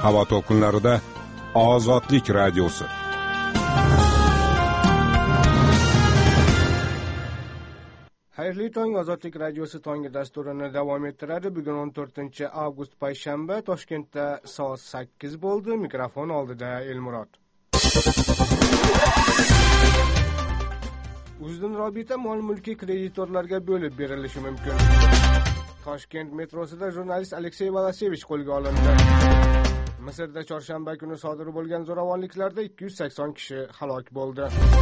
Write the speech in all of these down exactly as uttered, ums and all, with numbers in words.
havo to'lqinlarida Ozodlik radiosi. Xayrli tong, Ozodlik radiosi tongi dasturini davom ettiradi. Bugun o'n to'rtinchi avgust payshanba, Toshkentda soat sakkiz bo'ldi. Mikrofon oldida Elmurod. Uzdin Robita mol-mulkiy kreditorlarga bo'lib berilishi mumkin. Toshkent metrosida jurnalist Aleksey Valasevich qo'lga olindi. Misrda chorshanba kuni sodir bo'lgan zo'ravonliklarda ikki yuz sakson kishi halok bo'ldi.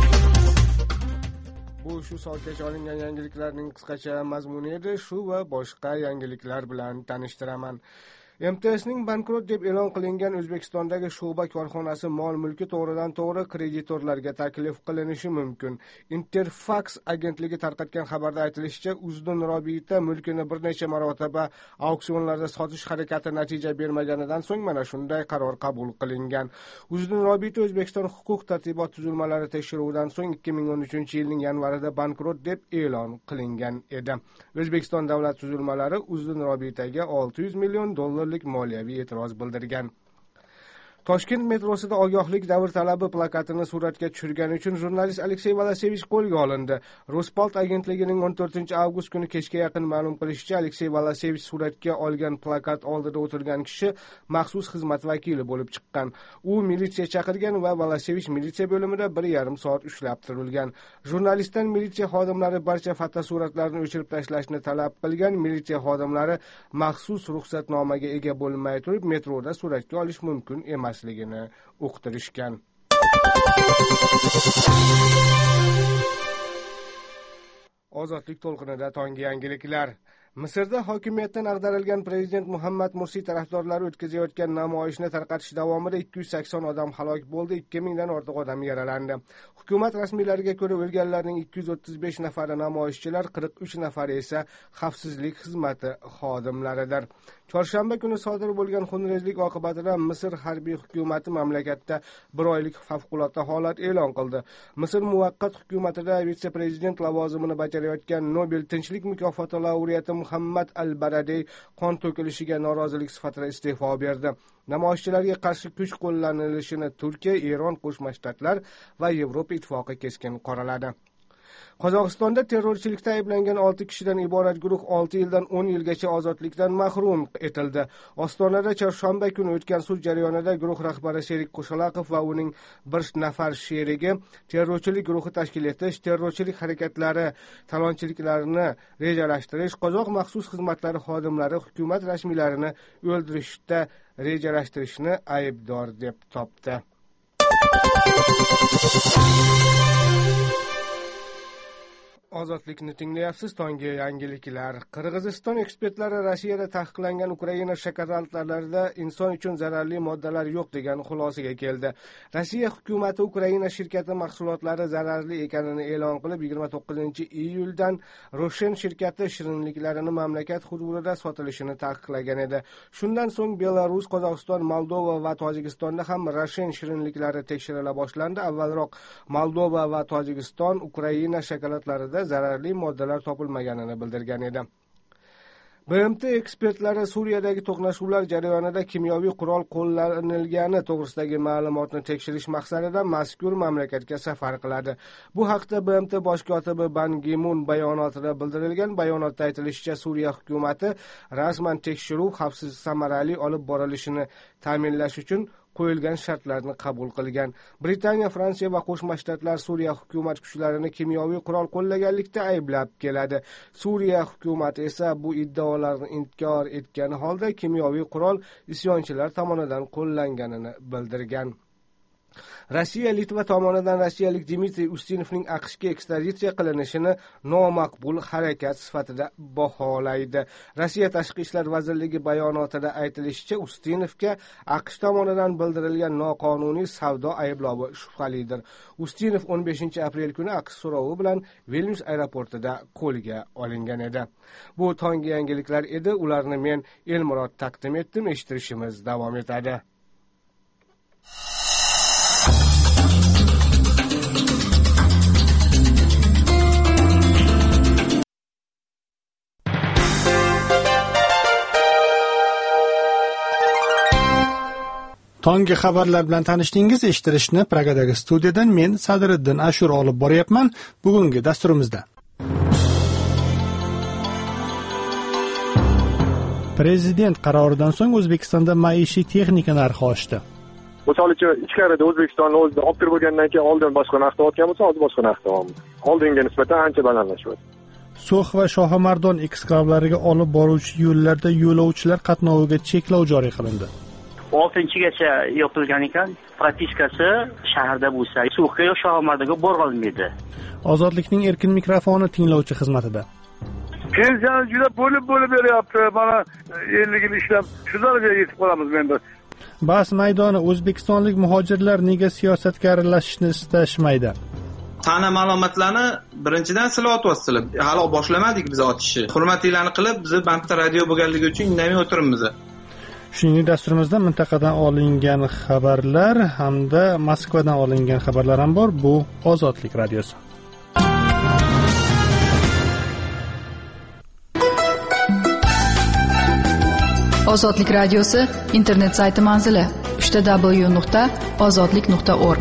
Bu shu soatgacha olingan yangiliklarning qisqacha mazmuni edi. Shu va boshqa yangiliklar bilan tanishtiraman. M T S'ning bankrot deb e'lon qilingan O'zbekistondagi shu'ba korxonasi mol-mulki to'g'ridan to'g'ri kreditorlarga taklif qilinishi mumkin. Interfax agentligi tarqatgan xabarda aytilishicha, Uzdin Robita mulkini bir necha marotaba auksionlarda sotish harakati natija bermaganidan so'ng mana shunday qaror qabul qilingan. Uzdin Robita O'zbekiston huquq-tartibot tuzilmalari tekshiruvidan so'ng ikki ming o'n uchinchi yilning yanvarida bankrot deb e'lon qilingan edi. O'zbekiston davlat tuzilmalari Uzdin Robitaga olti yuz million dollar moliyaviy e'tiroz bildirgan. Toshkent metrosida ogohlik davr talabi plakatini suratga tushirgani uchun jurnalist Aleksey Valasevich qo'lga olindi. Rospalt agentligining o'n to'rtinchi avgust kuni kechga yaqin ma'lum qilishicha, Aleksey Valasevich suratga olgan plakat oldida o'tirgan kishi maxsus xizmat vakili bo'lib chiqqan. U militsiya chaqirgan va Valasevich militsiya bo'limida bir yarim soat ushlab turilgan. Jurnalistdan militsiya xodimlari barcha fotosuratlarni o'chirib tashlashni talab qilgan. Militsiya xodimlari maxsus ruxsatnomaga ega bo'lmay turib metroda suratga olish mumkin emas ligini uqtirishgan. Ozodlik to'lqinida tongi yangiliklar. Misrda hokimiyatdan ag'darilgan prezident Muhammad Mursi tarafdorlari o'tkazayotgan namoyishni tarqatish davomida ikki yuz sakson odam halok bo'ldi, ikki mingdan ortiq odam yaralandi. Hukumat rasmiylariga ko'ra, o'lganlarning ikki yuz o'ttiz besh nafari namoyishchilar, qirq uch nafari esa xavfsizlik xizmati xodimlaridir. Chorshanba kuni sodir bo'lgan xunrezlik oqibatida Misr harbiy hukumati mamlakatda bir oylik favqulodda holat e'lon qildi. Misr muvaqqat hukumatida vitse-prezident lavozimini bajarayotgan Nobel tinchlik mukofoti laureati Muhammad al-Baradey qon to'kilishiga norozilik sifatida iste'fo berdi. Namoyishchilarga qarshi kuch qo'llanilishini Turkiya, Eron, Qo'shma Shtatlar va Yevropa ittifoqi keskin qoraladi. Qozog'istonda terrorchilikda ayblangan olti kishidan iborat guruh olti yildan o'n yilgacha ozodlikdan mahrum etildi. Ostonada chorshanba kuni o'tgan sud jarayonida guruh rahbari Sherik Qo'shalaqov va uning bir nafar sherigi terrorchilik guruhi tashkil etish, terrorchilik harakatlari, talonchiliklarni rejalashtirish, qozoq maxsus xizmatlari xodimlari hukumat rasmiylarini o'ldirishda rejalashtirishni aybdor deb topdi. Ozodlikni tinglayapsiz. Tongi yangiliklar. Qirg'iziston ekspertlari Rossiyada taqiqlangan Ukraina shokoladlarida inson uchun zararli moddalar yo'q degan xulosaga keldi. Rossiya hukumati Ukraina shirkati mahsulotlari zararli ekanini e'lon qilib, yigirma to'qqizinchi iyuldan Roshen shirkati shirinliklarini mamlakat hududida sotilishini taqiqlagan edi. Shundan so'ng Belarus, Qozog'iston, Moldova va Tojikistonda ham Roshen shirinliklari tekshirila boshlandi. Avvalroq Moldova va Tojikiston Ukraina shokoladlarida zararli moddalar topilmaganini bildirgan edi. B M T ekspertlari Suriyadagi to'qnashuvlar jarayonida kimyoviy qurol qo'llanilgani to'g'risidagi ma'lumotni tekshirish maqsadida mazkur mamlakatga safar qiladi. Bu haqda B M T bosh kotibi Ban Gi-mun bayonotida bildirilgan. Bayonotda aytilishicha, Suriya hukumati rasman tekshiruv xavfsiz, samarali olib borilishini ta'minlash uchun qo'yilgan shartlarni qabul qilgan. Britaniya, Fransiya va Qo'shma Shtatlar Suriya hukumat kuchlarini kimyoviy qurol qo'llaganlikda ayblab keladi. Suriya hukumati esa bu iddaolarni inkor etgan holda kimyoviy qurol isyonchilar tomonidan qo'llanganini bildirgan. Rossiya Litva tomonidan rossiyalik Dmitriy Ustinovning AQShga ekstraditsiya qilinishini nomaqbul harakat sifatida baholaydi. Rossiya Tashqi ishlar vazirligi bayonotida aytilishicha, Ustinovga AQSh tomonidan bildirilgan noqonuniy savdo ayblovi shubhalidir. Ustinov o'n beshinchi aprel kuni AQSh so'rovi bilan Vilnius aeroportida qo'lga olingan edi. Bu tongi yangiliklar edi. Ularni men Elmurod taqdim etdim. Eshittirishimiz davom etadi. Tonggi xabarlar bilan tanishdingiz. Eshittirishni Pragadagi studiyadan men Sadriddin Ashur olib boryapman. Bugungi dasturimizda Prezident qaroridan so'ng O'zbekistonda maishiy texnika narxi oshdi. Misol uchun ichkarida O'zbekistonni o'zida olib kirib bo'lgandan keyin oldin boshqa narxda o'tgan bo'lsa, hozir boshqa narxda olamiz. Oldinga nisbatan ancha balandlashyapti. So'x va Shohimardon eksklavlariga olib boruvchi yo'llarda yo'lovchilar qatnoviga cheklov joriy qilindi. oltinchigacha yopilgan ekan, propiskasi shaharda bo'lsa, So'xga yo Shohimardonga borolmaydi. Ozodlikning erkin mikrofoni tinglovchi xizmatida. Pensiyani juda bo'lib-bo'lib beryapti. Mana ellik yil ishlab shu darajaga yetib qolamiz menda. Bas maydoni o'zbekistonlik muhojirlar nega siyosatga aralashishni istashmaydi? Tana ma'lumotlarni birinchidan sizlar otyapsizlar. Hali boshlamadik biz otishni. Hurmatinglarni qilib, biz bandda radio bo'lganligi uchun indamay o'tiribmiz. Shuningdek, dasturimizda mintaqadan olingan xabarlar hamda Moskvadan olingan xabarlar ham bor. Bu Ozodlik radiosi. Ozodlik radiosi internet sayti manzili w w w nuqta ozodlik nuqta org.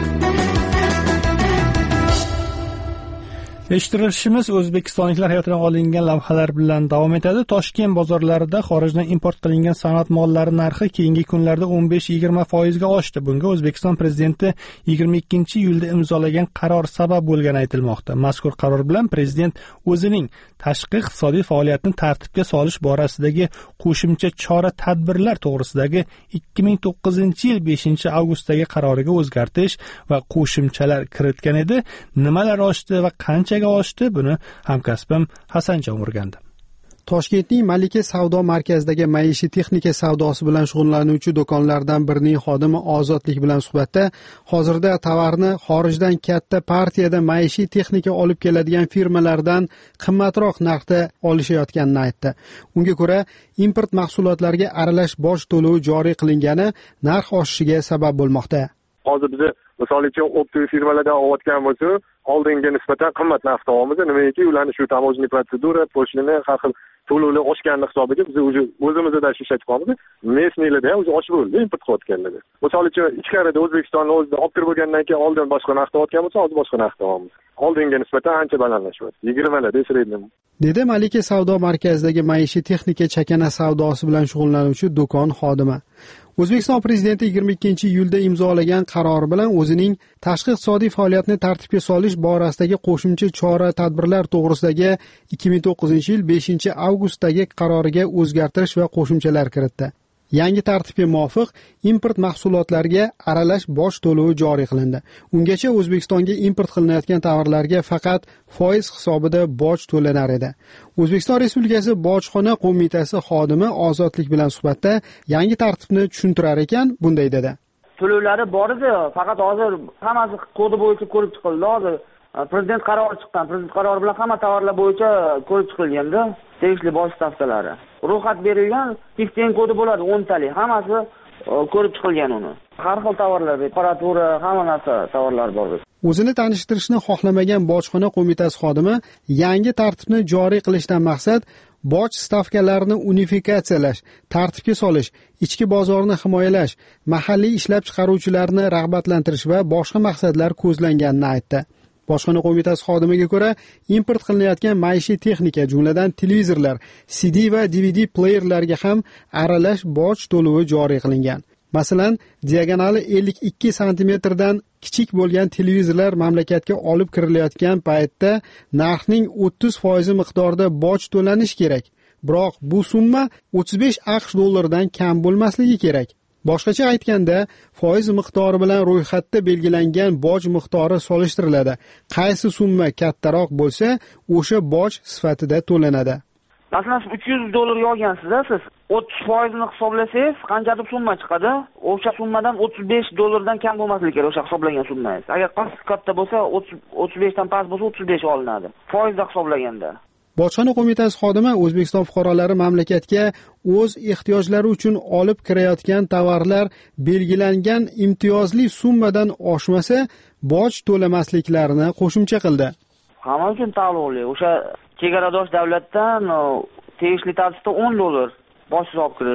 Eshittirishimiz O'zbekistonliklar hayotidan olingan lavhalar bilan davom etadi. Toshkent bozorlarida xorijdan import qilingan sanoat mollari narxi keyingi kunlarda o'n besh yigirma foiz ga oshdi. Bunga O'zbekiston prezidenti yigirma ikkinchi iyulda imzolagan qaror sabab bo'lgani aytilmoqda. Mazkur qaror bilan prezident o'zining tashqi iqtisodiy faoliyatni tartibga solish borasidagi qo'shimcha chora-tadbirlar to'g'risidagi ikki ming to'qqizinchi yil beshinchi avgustdagi qaroriga o'zgartirish va qo'shimchalar kiritgan edi. Nimalar oshdi va qancha oshdi, buni hamkasbim Hasanjon o'rgandi. Toshkentning Malika savdo markazidagi maishiy texnika savdosi bilan shug'ullanuvchi do'konlardan birining xodimi Ozodlik bilan suhbatda hozirda tovarni xorijdan katta partiyada maishiy texnika olib keladigan firmalardan qimmatroq narxda olishayotganini aytdi. Unga ko'ra, import mahsulotlariga aralash boj to'lovi joriy qilingani narx oshishiga sabab bo'lmoqda. Hozir biz misol uchun optik firmalardan olayotgan bo'lsa, oldinga nisbatan qimmat narxda olamiz. Nimaiki, ularni shu tamojniy protsedura, pochtaning har xil to'lovlar oshgani hisobiga biz o'zi o'zimizda ishlatib qolamiz. Mesniylarda ham o'zi oshib bo'ldi, import qilayotganlar. Misol uchun ichkarida O'zbekistonni o'zida olib kirib bo'lgandan keyin oldin boshqa narxda o'tgan bo'lsa, hozir boshqa narxda olamiz. Oldinga nisbatan ancha balandlashyapti. yigirmalarda sredniy. Dedi Malika savdo markazidagi maishiy texnika chakana savdosi bilan shug'ullanuvchi do'kon xodimi. O'zbekiston prezidenti yigirma ikkinchi iyulda imzolagan qaror bilan o'zining tashqi iqtisodiy faoliyatni tartibga solish borasidagi qo'shimcha chora-tadbirlar to'g'risidagi ikki ming to'qqizinchi yil beshinchi avgustdagi qaroriga o'zgartirish va qo'shimchalar kiritdi. Yangi tartibga muvofiq import mahsulotlariga aralash boj to'lovi joriy qilindi. Ungacha O'zbekistonga import qilinayotgan tovarlarga faqat foiz hisobida boj to'lanar edi. O'zbekiston Respublikasi Bojxona qo'mitasi xodimi Ozodlik bilan suhbatda yangi tartibni tushuntirar ekan, bunday dedi. To'lovlari bor edi, faqat hozir hammasi kodi bo'yicha ko'rib chiqildi. Hozir prezident qarori chiqqan. Prezident qarori bilan hamma tovarlar bo'yicha ko'rib chiqilganda, tegishli boj stavkalari ro'yxat berilgan, fifteen kodi bo'ladi o'n talik. Hammasi ko'rib chiqilgan uni. Har xil tovarlar, temperatura, hamma narsa tovarlar bor. O'zini tanishtirishni xohlamagan Bojxona qo'mitasi xodimi yangi tartibni joriy qilishdan maqsad boj stavkalarini unifikatsiyalash, tartibga solish, ichki bozorni himoyalash, mahalliy ishlab chiqaruvchilarni rag'batlantirish va boshqa maqsadlar ko'zlanganini aytdi. Bojxona qo'mitasi xodimiga ko'ra, import qilinayotgan maishiy texnika, jumladan televizorlar, C D va D V D playerlarga ham aralash boj to'lovi joriy qilingan. Masalan, diagonali ellik ikki santimetrdan kichik bo'lgan televizorlar mamlakatga olib kirilayotgan paytda narxning o'ttiz foiz miqdorida boj to'lanishi kerak. Biroq bu summa o'ttiz besh aqsh dollaridan kam bo'lmasligi kerak. Boshqacha aytganda, foiz miqdori bilan ro'yxatda belgilangan boj miqdori solishtiriladi. Qaysi summa kattaroq bo'lsa, o'sha boj sifatida to'lanadi. Masalan, uch yuz dollar yozgansiz-da, siz o'ttiz foiz ni hisoblasangiz, qanchadir summa chiqadi. O'sha summadan o'ttiz besh dollardan kam bo'lmasligi kerak o'sha hisoblangan summangiz. Agar katta bo'lsa, o'ttiz besh dan past bo'lsa, o'ttiz besh olinadi. Foizda hisoblaganda. Bojxona qo'mitasi xodimi O'zbekiston fuqarolari mamlakatga o'z ehtiyojlari uchun olib kirayotgan tovarlar belgilangan imtiyozli summadan oshmasa, boj to'lamasliklarini qo'shimcha qildi. Hamma uchun taalluqli. O'sha chegaradosh davlatdan tegishli tartibda o'n dollar bojsiz olib kirish.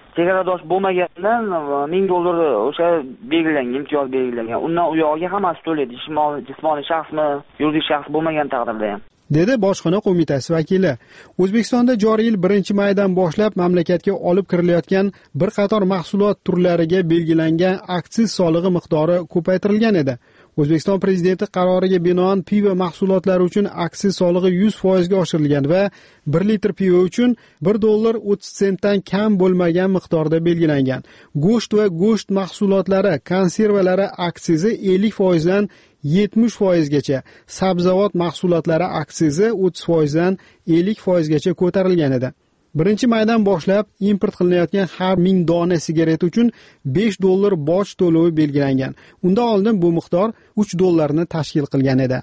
chegaradosh bo'lmaganidan ming dollar o'sha belgilangan, imtiyoz belgilangan. Undan u yog'iga hammasi to'laydi. Jismoniy shaxsmi, yuridik shaxs bo'lmagan taqdirda ham. dedi bojxona qo'mitasi vakili. O'zbekistonda joriy yil birinchi maydan boshlab mamlakatga olib kirilayotgan bir qator mahsulot turlariga belgilangan aksiz solig'i miqdori ko'paytirilgan edi. O'zbekiston prezidenti qaroriga binoan pivo mahsulotlari uchun aksiz solig'i yuz foiz ga oshirilgan va bir litr pivo uchun bir dollar o'ttiz sentdan kam bo'lmagan miqdorda belgilangan. Go'sht va go'sht mahsulotlari, konservalari aksizi ellik foiz dan yetmish foiz gacha, sabzavot mahsulotlari aksizi o'ttiz foiz dan ellik foiz gacha ko'tarilgan edi. Birinchi maydan boshlab import qilinayotgan har ming dona sigaret uchun besh dollar boj to'lovi belgilangan. Unda oldin bu miqdor uch dollarni tashkil qilgan edi.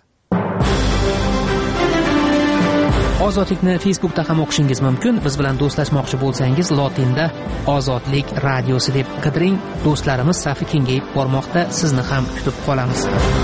Ozodlikni Facebookda ham o'qishingiz mumkin. Biz bilan do'stlashmoqchi bo'lsangiz, lotinda Ozodlik radiosi deb qidiring. Do'stlarimiz safi kengayib bormoqda. Sizni ham kutib qolamiz.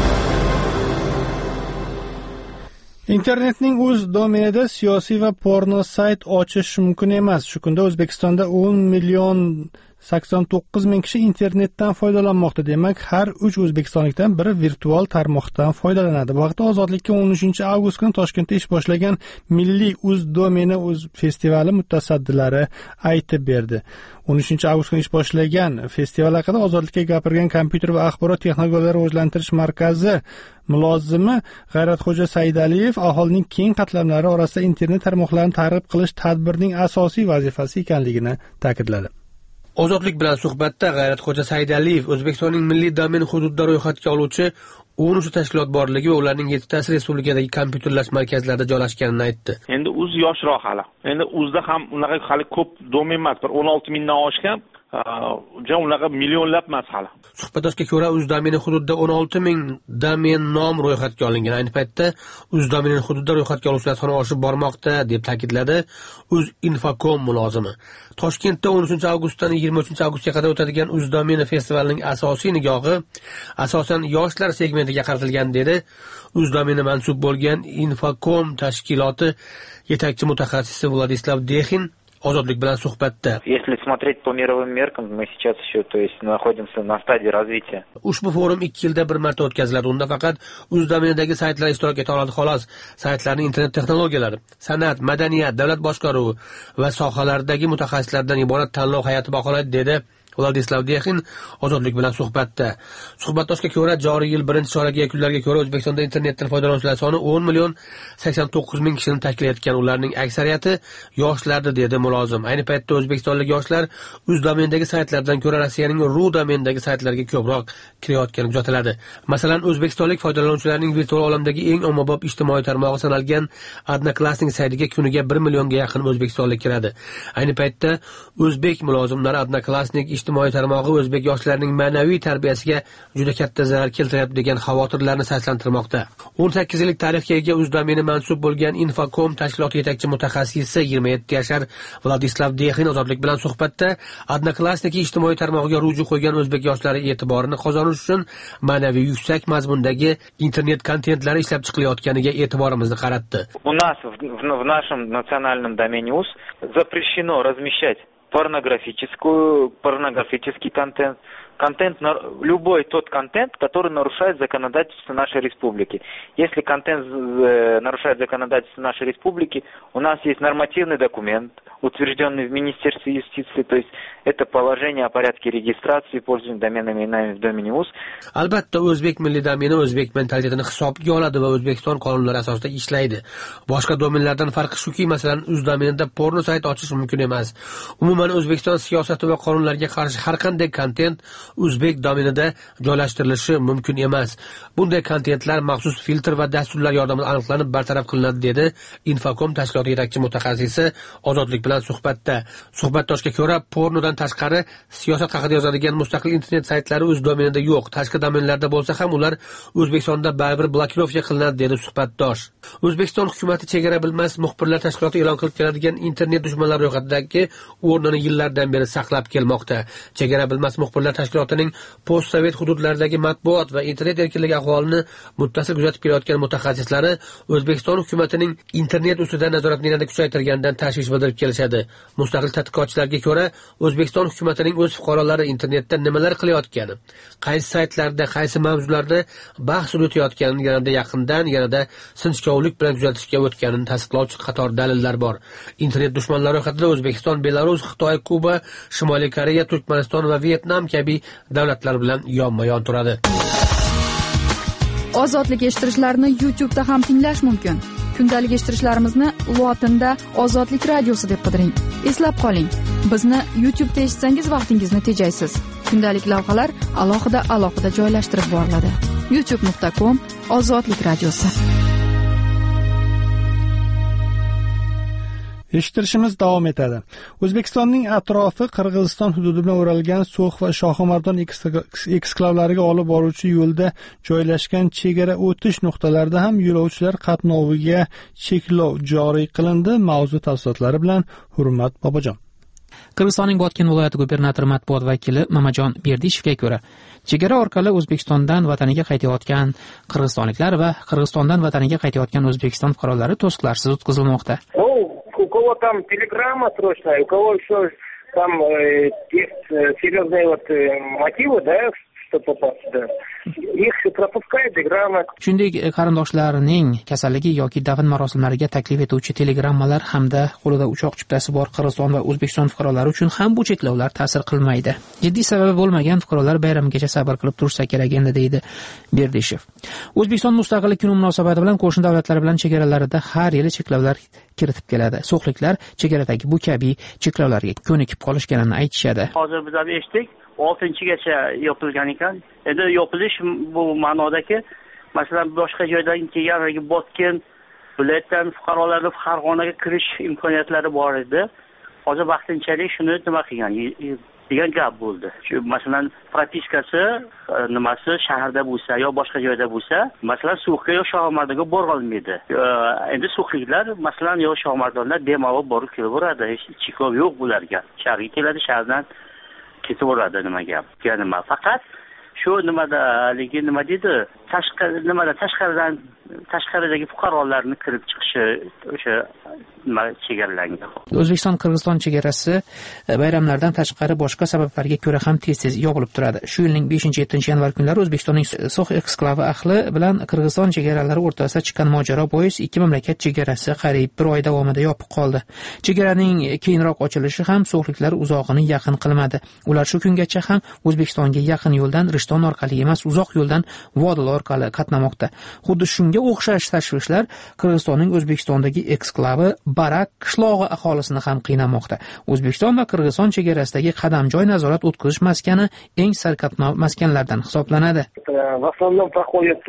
Internetning o'z domenida siyosiy va porno sayt ochish mumkin emas. Shu kunda O'zbekistonda o'n million sakson to'qqiz ming kishi internetdan foydalanmoqda. Demak, har uch o'zbekistonlikdan biri virtual tarmoqdan foydalanadi. Bu haqda Ozodlikka o'n uchinchi avgust kuni Toshkentda ish boshlagan Milliy o'z domeni o'z festivali mutasaddilari aytib berdi. o'n uchinchi avgust kuni ish boshlagan festival haqida Ozodlikka gapirgan Kompyuter va axborot texnologiyalari rivojlantirish markazi mulozimi G'ayratxo'ja Saidaliyev aholining keng qatlamlari orasida internet tarmoqlarini targ'ib qilish tadbirning asosiy vazifasi ekanligini ta'kidladi. Ozodlik bilan suhbatda G'ayratxo'ja Saidaliyev O'zbekistonning milliy domen hududida ro'yxatga oluvchi o'n uch tashkilot borligi va ularning yettitasi respublikadagi kompyuterlash markazlarida joylashganini aytdi. Endi uz yoshroq hali. Endi uzda ham unaqa hali ko'p domen emas, bir o'n olti mingdan oshgan, jon unaqa millionlab emas hali. Suhbatdoshga ko'ra, uz domeni hududida o'n olti ming domen nom ro'yxatga olingan. Ayni paytda uz domeni hududida ro'yxatga oluvchilar soni oshib bormoqda, deb ta'kidladi uz Infocom mulozimi. Toshkentda o'n uchinchi avgustdan yigirma uchinchi avgustga qadar o'tadigan uz domeni festivalining asosiy nigohi asosan yoshlar segmentiga qaratilgan, dedi uz domeni mansub bo'lgan Infocom tashkiloti yetakchi mutaxassisi Vladislav Dexin Ozodlik bilan suhbatda. Если смотреть по мировым меркам, мы сейчас еще, то есть, находимся на стадии развития. Ushbu forum ikki yilda bir marta o'tkaziladi. Unda faqat uz domenidagi saytlar ishtirok eta oladi xolos. Saytlarning internet texnologiyalari, san'at, madaniyat, davlat boshqaruvi va sohalardagi mutaxassislardan iborat tanlov hay'ati baholaydi, dedi Vladislav Dexin Ozodlik bilan suhbatda. Suhbatdoshga ko'ra, joriy yil birinchi chorak yakunlariga ko'ra O'zbekistonda internetdan foydalanuvchilar soni o'n million sakson to'qqiz ming kishini tashkil etgan. Ularning aksariyati yoshlardir, dedi mulozim. Ayni paytda o'zbekistonlik yoshlar uz domendagi saytlardan ko'ra Rossiyaning ru domendagi saytlarga ko'proq kirayotgani kuzatiladi. Masalan, o'zbekistonlik foydalanuvchilarning virtual olamdagi eng ommabop ijtimoiy tarmog'i sanalgan Odnoklassnik saytiga kuniga bir millionga yaqin o'zbekistonlik kiradi. Ayni paytda o'zbek mulozimlari Odnoklassnik ijtimoiy tarmog'i o'zbek yoshlarining ma'naviy tarbiyasiga juda katta zarar keltiryapti degan xavotirlarni saslantirmoqda. o'n sakkiz yillik tarixga ega uz domeni mansub bo'lgan Infocom tashkiloti yetakchi mutaxassisi yigirma yetti yashar Vladislav Dexin Ozodlik bilan suhbatda Odnoklassnik ijtimoiy tarmog'iga ruju qo'ygan o'zbek yoshlari e'tiborini qozonish uchun ma'naviy yuksak mazmundagi internet kontentlari ishlab chiqilayotganiga e'tiborimizni qaratdi. У нас в нашем национальном домене УЗ запрещено размещать порнографическую, порнографический контент, контент, любой тот контент, который нарушает законодательство нашей республики. Если контент нарушает законодательство нашей республики, у нас есть нормативный документ, утвержденный в Министерстве юстиции, то есть это положение о порядке регистрации и пользования доменными именами в домене УЗ. Albatta, o'zbek milliy domeni o'zbek mentalitetini hisobga oladi va O'zbekiston qonunlari asosida ishlaydi. Boshqa domenlardan farqi shuki, masalan, uz domenida porno sayt ochish mumkin emas. Umuman O'zbekiston siyosati va qonunlariga qarshi har qanday kontent o'zbek domenida joylashtirilishi mumkin emas. Bunday kontentlar maxsus filtr va dasturlar yordamida aniqlanib bartaraf qilinadi, dedi Infocom tashkiloti yetakchi mutaxassisi Ozodlik bilan suhbatda. Suhbatdoshga ko'ra, pornodan tashqari siyosat haqida yozadigan mustaqil internet saytlari o'z domenida yo'q. Tashqi domenlarda bo'lsa ham ular O'zbekistonda baribir blokirovka qilinadi, dedi suhbatdosh. O'zbekiston hukumatı chegara bilmas muxbirlar tashkiloti e'lon qilib keladigan internet dushmanlar ro'yxatidagi o'rnini yillardan beri saqlab kelmoqda. Chegara bilmas muxbirlar tashkilotining postsovet hududlaridagi matbuot va internet erkinligi ahvolini muttasil kuzatib kelayotgan mutaxassislari O'zbekiston hukumatining internet ustidan nazoratni yanada kuchaytirganidan tashvish bildirib kelishadi. qilishadi. Mustaqil tadqiqotchilarga ko'ra, O'zbekiston hukumatining o'z fuqarolari internetda nimalar qilayotgani, qaysi saytlarda, qaysi mavzularda bahs yuritayotganini yanada yaqindan, yanada sinchkovlik bilan kuzatishga o'tganini tasdiqlovchi qator dalillar bor. Internet dushmanlari ro'yxatida O'zbekiston, Belarus, Xitoy, Kuba, Shimoliy Koreya, Turkmaniston va Vyetnam kabi davlatlar bilan yonma-yon turadi. Ozodlik eshittirishlarni YouTube'da ham tinglash mumkin. Kundalik eshittirishlarimizni lotinda Ozodlik radiosi deb qidiring. Eslab qoling, bizni YouTube'da eshitsangiz vaqtingizni tejaysiz. Kundalik lavhalar alohida-alohida joylashtirib boriladi. youtube nuqta com Ozodlik radiosi. Eshittirishimiz davom etadi. O'zbekistonning atrofi Qirg'iziston hududi bilan o'ralgan So'x va Shohimardon eksklavlariga olib boruvchi yo'lda joylashgan chegara o'tish nuqtalarida ham yo'lovchilar qatnoviga cheklov joriy qilindi. Mavzu tafsilotlari bilan Hurmat Bobojon. Qirg'izistonning Botken viloyati gubernatori matbuot vakili Mamajon Berdishevga ko'ra, chegara orqali O'zbekistondan vataniga qaytayotgan qirg'izistonliklar va Qirg'izistondan vataniga qaytayotgan O'zbekiston fuqarolari to'siqlarsiz o'tkazilmoqda. У кого там телеграмма срочная, у кого еще там э, есть э, серьезные вот э, мотивы, да, что попасть сюда. Их пропускают телеграмма. Shuningdek, qarindoshlarining kasalligi yoki dafn marosimlariga taklif etuvchi telegrammalar hamda qo'lida uchoq chiptasi bor Qirg'iziston va O'zbekiston fuqarolari uchun ham bu cheklovlar ta'sir qilmaydi. Jiddiy sababi bo'lmagan fuqarolar bayramgacha sabr qilib tursa kerak endi, deydi Berdishev. O'zbekiston mustaqillik kuni munosabati bilan qo'shni davlatlar bilan chegaralarida har yili cheklovlar kiritib keladi. So'xliklar chegaradagi bu kabi cheklovlarga ko'nikib qolishganini aytishadi. Hozir biz ham eshitdik, oltinchigacha yopilgan ekan. Endi yopilish bu ma'nodaki, masalan, boshqa joydan kelgan Botken viloyatdan fuqarolarni Farg'onaga kirish imkoniyatlari bor edi. Hozir vaqtinchalik shuni nima qilgan degan gap bo'ldi. Shu masalan, propiskasi nimasi shaharda bo'lsa yo boshqa joyda bo'lsa, masalan, So'xga yo Shohimardonga bora olmaydi. Endi So'xliklar masalan yo Shohimardonda bemalol borib kelaveradi, hech cheklov yo'q bularga. Shaharga keladi, shahardan ketaveradi, nima gap. Nima faqat shu nimadaligi nima dedi, tashqari nimada tashqaridan tashqaridagi fuqarolarni kirib chiqishi o'sha nima chegaralangan. O'zbekiston Qirg'iziston chegarasi bayramlardan tashqari boshqa sabablarga ko'ra ham tez-tez yopilib turadi. Shu yilning beshinchi yettinchi yanvar kunlari O'zbekistonning So'x eksklavi ahli bilan Qirg'iziston chegaralari o'rtasida chiqqan mojaro bois ikki mamlakat chegarasi qariyb bir oy davomida yopiq qoldi. Chegaraning keyinroq ochilishi ham so'xliklar uzog'ini yaqin qilmadi. Ular shu kungacha ham O'zbekistonga yaqin yo'ldan Rishton orqali emas, uzoq yo'ldan Vodil orqali qatnamoqda. Xuddi shunga o'xshash tashvishlar Qirg'izistonning O'zbekistondagi eksklavi Barak qishlog'i aholisini ham qiynamoqda. O'zbekiston va Qirg'iziston chegarasidagi qadamjoy nazorat o'tkazish maskani eng sarkatma maskanlardan hisoblanadi. В основном проходит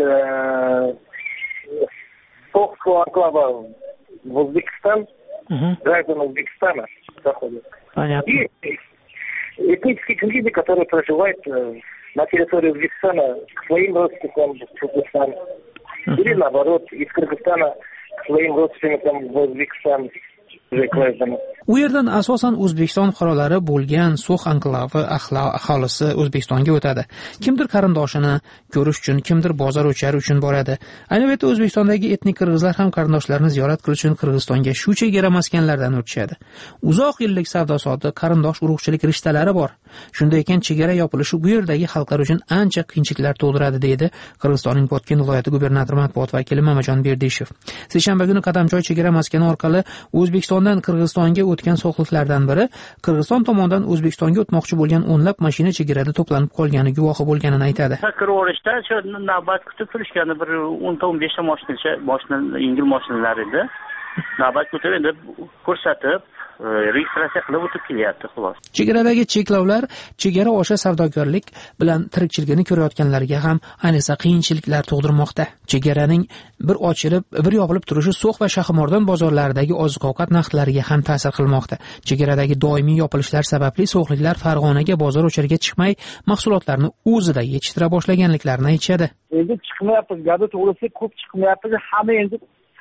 So'xского анклава в Узбекистан, граждан Узбекистана проходят. Понятно. И этнические люди, которые проживают на территории Узбекистана, к своим родственникам в Кыргызстан. Или наоборот, из Кыргызстана к своим родственникам в Узбекистан. U yerdan asosan O'zbekiston fuqarolari bo'lgan So'x anklavi aholisi O'zbekistonga o'tadi. Kimdir qarindoshini ko'rish uchun, kimdir bozor o'chari uchun boradi. Ayni paytda O'zbekistondagi etnik qirg'izlar ham qarindoshlarini ziyorat qilish uchun Qirg'izistonga shu chegara maskanlardan o'tishadi. Uzoq yillik savdo-soda, qarindosh urug'chilik rishtalari bor. Shunday ekan, chegara yopilishi bu yerdagi xalqlar uchun ancha qiyinchiliklar tug'diradi, deydi Qirg'izistonning Botken viloyati gubernatori matbuot vakili Mamajon Berdishev. Seshanba kuni qadamjoy chegara maskani orqali O'zbekistondan Qirg'izistonga o'tgan so'xliklardan biri Qirg'iziston tomonidan O'zbekistonga o'tmoqchi bo'lgan o'nlab mashina chegarada to'planib qolgani guvohi bo'lganini aytadi. Kirishda shu navbat kutib turishgani bir o'n ta o'n besh ta mashinacha, mashina yengil mashinalar edi. Navbat kutib endi ko'rsatib registratsiya qilib o'tib kelyapti, xolos. Chegaradagi cheklovlar chegara osha savdogarlik bilan tirikchiligini ko'rayotganlarga ham ayniqsa qiyinchiliklar tug'dirmoqda. Chegaraning bir ochilib, bir yopilib turishi So'x va Shohimardon bozorlaridagi oziq-ovqat narxlariga ham ta'sir qilmoqda. Chegaradagi doimiy yopilishlar sababli so'xliklar Farg'onaga bozor o'chariga chiqmay, mahsulotlarni o'zida yetishtira boshlaganliklarini aytishadi. Endi chiqmayapti, gado to'g'risi ko'p chiqmayapti. Hamma endi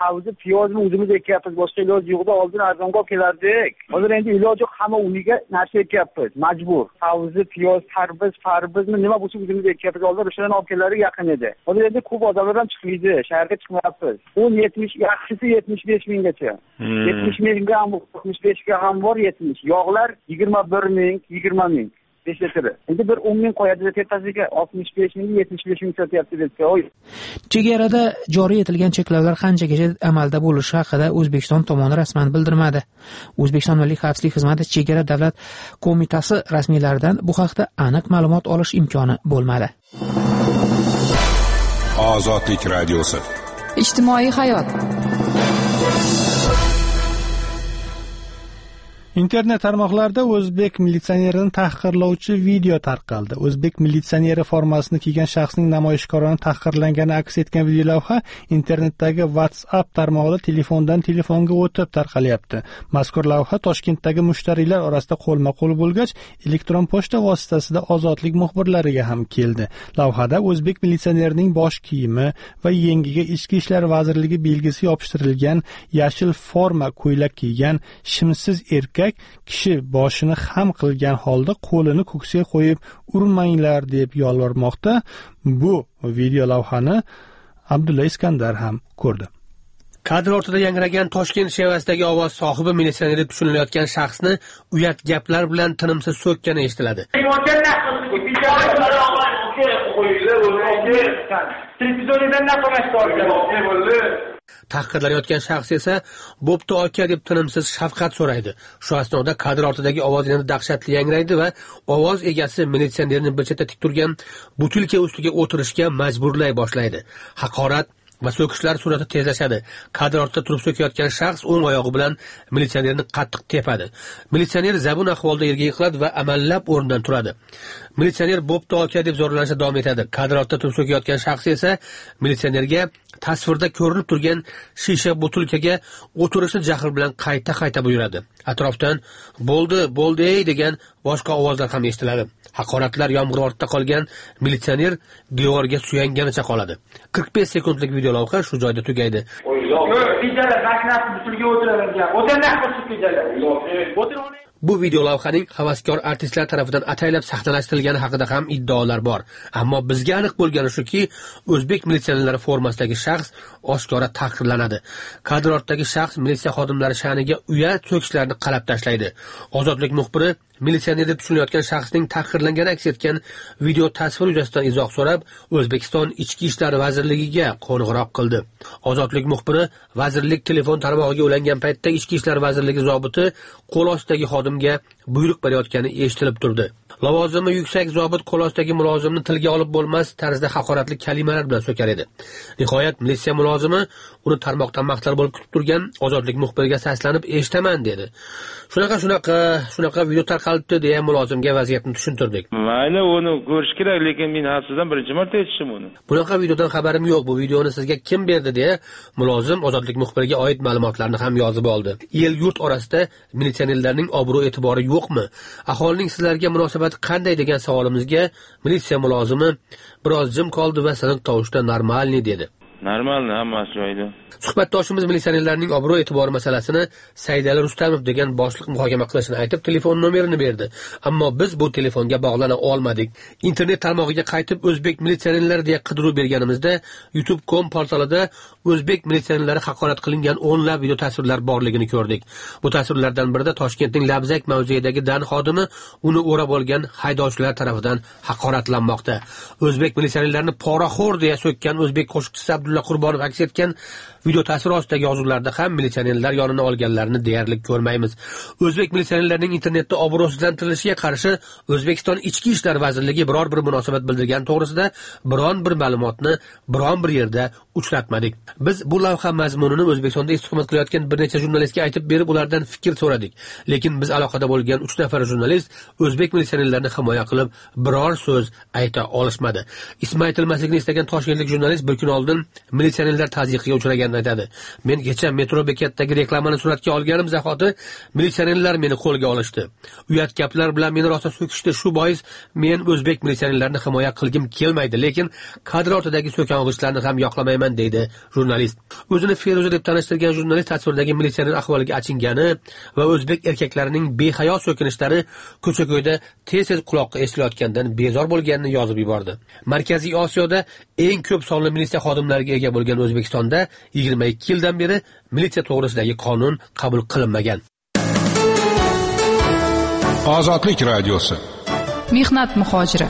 sabzi piyozni o'zimiz ekyapmiz, boshqa iloji yo'qda oldin arzonga olib kelardik. Hozir endi iloji yo'q, hamma uniga narsa ekyapmiz, majbur. Sabzi, piyoz, tarvuz, farbizni nima bo'lsa o'zimiz ekyapmiz. Oldin o'shalarni olib kelardik, yaqin edi. Hozir endi ko'p odamlar ham chiqmaydi, shaharga chiqmayapmiz. o'n yetmish, yaxshisi yetmish besh minggacha. yetmish mingga ham, yetmish beshga ham bor, yetmish. Yog'lar yigirma bir ming, yigirma ming. besh litri. Endi bir o'n ming qo'yadi deb tepasiga oltmish besh ming, yetmish besh ming sotyapti debdi. Chegarada joriy etilgan cheklovlar qanchagacha amalda bo'lishi haqida O'zbekiston tomoni rasman bildirmadi. O'zbekiston Milliy xavfsizlik xizmati chegara davlat qo'mitasi rasmiylaridan bu haqda aniq ma'lumot olish imkoni bo'lmadi. Ozodlik radiosi. Ijtimoiy hayot. Internet tarmoqlarida o'zbek militsionerini tahqirlovchi video tarqaldi. O'zbek militsioneri formasini kiygan shaxsning namoyishkorona tahqirlangani aks etgan video lavha internetdagi WhatsApp tarmog'ida telefondan telefonga o'tib tarqalyapti. Mazkur lavha Toshkentdagi mushtariylar orasida qo'lma-qo'l bo'lgach, elektron pochta vositasida Ozodlik muxbirlariga ham keldi. Lavhada o'zbek militsionerining bosh kiyimi va yengiga Ichki ishlar vazirligi belgisi yopishtirilgan yashil forma ko'ylak kiygan shimsiz erkak kishi boshini xam qilgan holda qo'lini ko'ksiga qo'yib urmanglar deb yolvormoqda. Bu video lavhani Abdulla Iskandar ham ko'rdi. Kadr ortida yangragan Toshkent shevasidagi ovoz sohibi militsioner deb tushunilayotgan shaxsni uyat gaplar bilan tinimsiz so'kkani eshitiladi. Tahqirlanayotgan shaxs esa "Bo'pti aka" deb tinimsiz shafqat so'raydi. Shu asnoda kadr ortidagi ovoz yana dahshatli yangraydi va ovoz egasi militsionerni bir chetda tik turgan butilka ustiga o'tirishga majburlay boshlaydi. Haqorat va so'kishlar surati tezlashadi. Kadr ortida turib so'kayotgan shaxs o'ng oyog'i bilan militsionerni qattiq tepadi. Militsioner zabun ahvolda yerga yiqiladi va amallab o'rnidan turadi. Militsioner "Bo'pti aka" deb zo'rlanishda davom etadi. Kadr ortida turib so'kayotgan shaxs esa militsionerga tasvirda ko'rinib turgan shisha butilkaga o'tirishni jahl bilan qayta-qayta buyuradi. Atrofdan "Bo'ldi, bo'ldi" degan boshqa ovozlar ham eshitiladi. Haqoratlar yomg'ir ortida qolgan militsioner devorga suyanganicha qoladi. qirq besh sekundlik video lavha shu joyda tugaydi. Bu video lavhaning havaskor artistlar tomonidan ataylab sahnalashtirilgani haqida ham iddaolar bor. Ammo bizga aniq bo'lgani shuki, o'zbek militsionerlari formasidagi shaxs oshkora tahqirlanadi. Kadr ortidagi shaxs militsiya xodimlari sha'niga uyat so'kishlarni qalab tashlaydi. Ozodlik muxbiri militsioner deb tushunilayotgan shaxsning tahqirlangani aks etgan video tasvir yuzasidan izoh so'rab, O'zbekiston Ichki ishlar vazirligiga qo'ng'iroq qildi. Ozodlik muxbiri vazirlik telefon tarmog'iga ulangan paytda Ichki ishlar vazirligi zobiti qo'l ostidagi xodimga buyruq berayotgani eshitilib turdi. Lavozimi yuksak zobit qo'l ostidagi mulozimni tilga olib bo'lmas tarzda haqoratli kalimalar bilan so'kar edi. Nihoyat militsiya mulozimi uni tarmoqdan maqtar bo'lib kutib turgan Ozodlik muxbiriga saslanib eshitaman dedi. Shunaqa shunaqa shunaqa video tarqalibdi deya mulozimga vaziyatni tushuntirdik. Mayli, uni ko'rish kerak, lekin men sizdan birinchi marta eshitdim uni. Bunaqa videodan xabarim yo'q. Bu videoni sizga kim berdi deya mulozim Ozodlik muxbiriga oid ma'lumotlarni ham yozib oldi. El yurt orasida militsionerlarning obro' e'tibori yo'qmi? Aholining sizlarga munosabati qanday degan savolimizga militsiya mulozimi biroz jim qoldi va siniq tovushda "Normalniy" dedi. Normalni, hammasi joyida. Suhbatdoshimiz militsionerlarning obro' e'tibori masalasini Saidali Rustamov degan boshliq muhokama qilishini aytib, telefon nomerini berdi. Ammo biz bu telefonga bog'lana olmadik. Internet tarmog'iga qaytib o'zbek militsionerlari deya qidiruv berganimizda youtube dot com portalida o'zbek militsionerlari haqorat qilingan o'nlab video tasvirlar borligini ko'rdik. Bu tasvirlardan birida Toshkentning Labzak mavzeidagi dan xodimi uni o'rab olgan haydovchilar tomonidan haqoratlanmoqda. O'zbek militsionerlarini poraxo'r deya so'kkan o'zbek qo'shiqchisi Abdulla Qurbonov aks etgan video tasvir ostidagi yozuvlarda ham militsionerlar yonini olganlarini deyarli ko'rmaymiz. O'zbek militsionerlarining internetda obro'sizlantirilishiga qarshi O'zbekiston Ichki ishlar vazirligi biror bir munosabat bildirgan to'g'risida biron bir ma'lumotni biron bir yerda uchratmadik. Biz bu lavha mazmunini O'zbekistonda istiqomat qilayotgan bir necha jurnalistga aytib berib, ulardan fikr so'radik. Lekin biz aloqada bo'lgan uch nafar jurnalist o'zbek militsionerlarini himoya qilib biror so'z ayta olishmadi. Ismi aytilmasligini istagan toshkentlik jurnalist bir kun oldin militsionerlar tazyiqiga uchraganini aytadi. Men kecha metro bekatidagi reklamani suratga olganim zahoti militsionerlar meni qo'lga olishdi. Uyat gaplar bilan meni rosa so'kishdi. Shu bois men o'zbek militsionerlarini himoya qilgim kelmaydi, lekin kadr ortidagi so'kong'ichlarni ham yoqlamayman olmayman deydi jurnalist. O'zini Feruza deb tanishtirgan jurnalist tasvirdagi militsiyaning ahvoliga achingani va o'zbek erkaklarining behayo so'kinishlari ko'cha-ko'yda tez-tez quloqqa eshitilayotganidan bezor bo'lganini yozib yubordi. Markaziy Osiyoda eng ko'p sonli militsiya xodimlariga ega bo'lgan O'zbekistonda yigirma ikki yildan beri militsiya to'g'risidagi qonun qabul qilinmagan. Ozodlik radiosi. Mehnat muhojiri.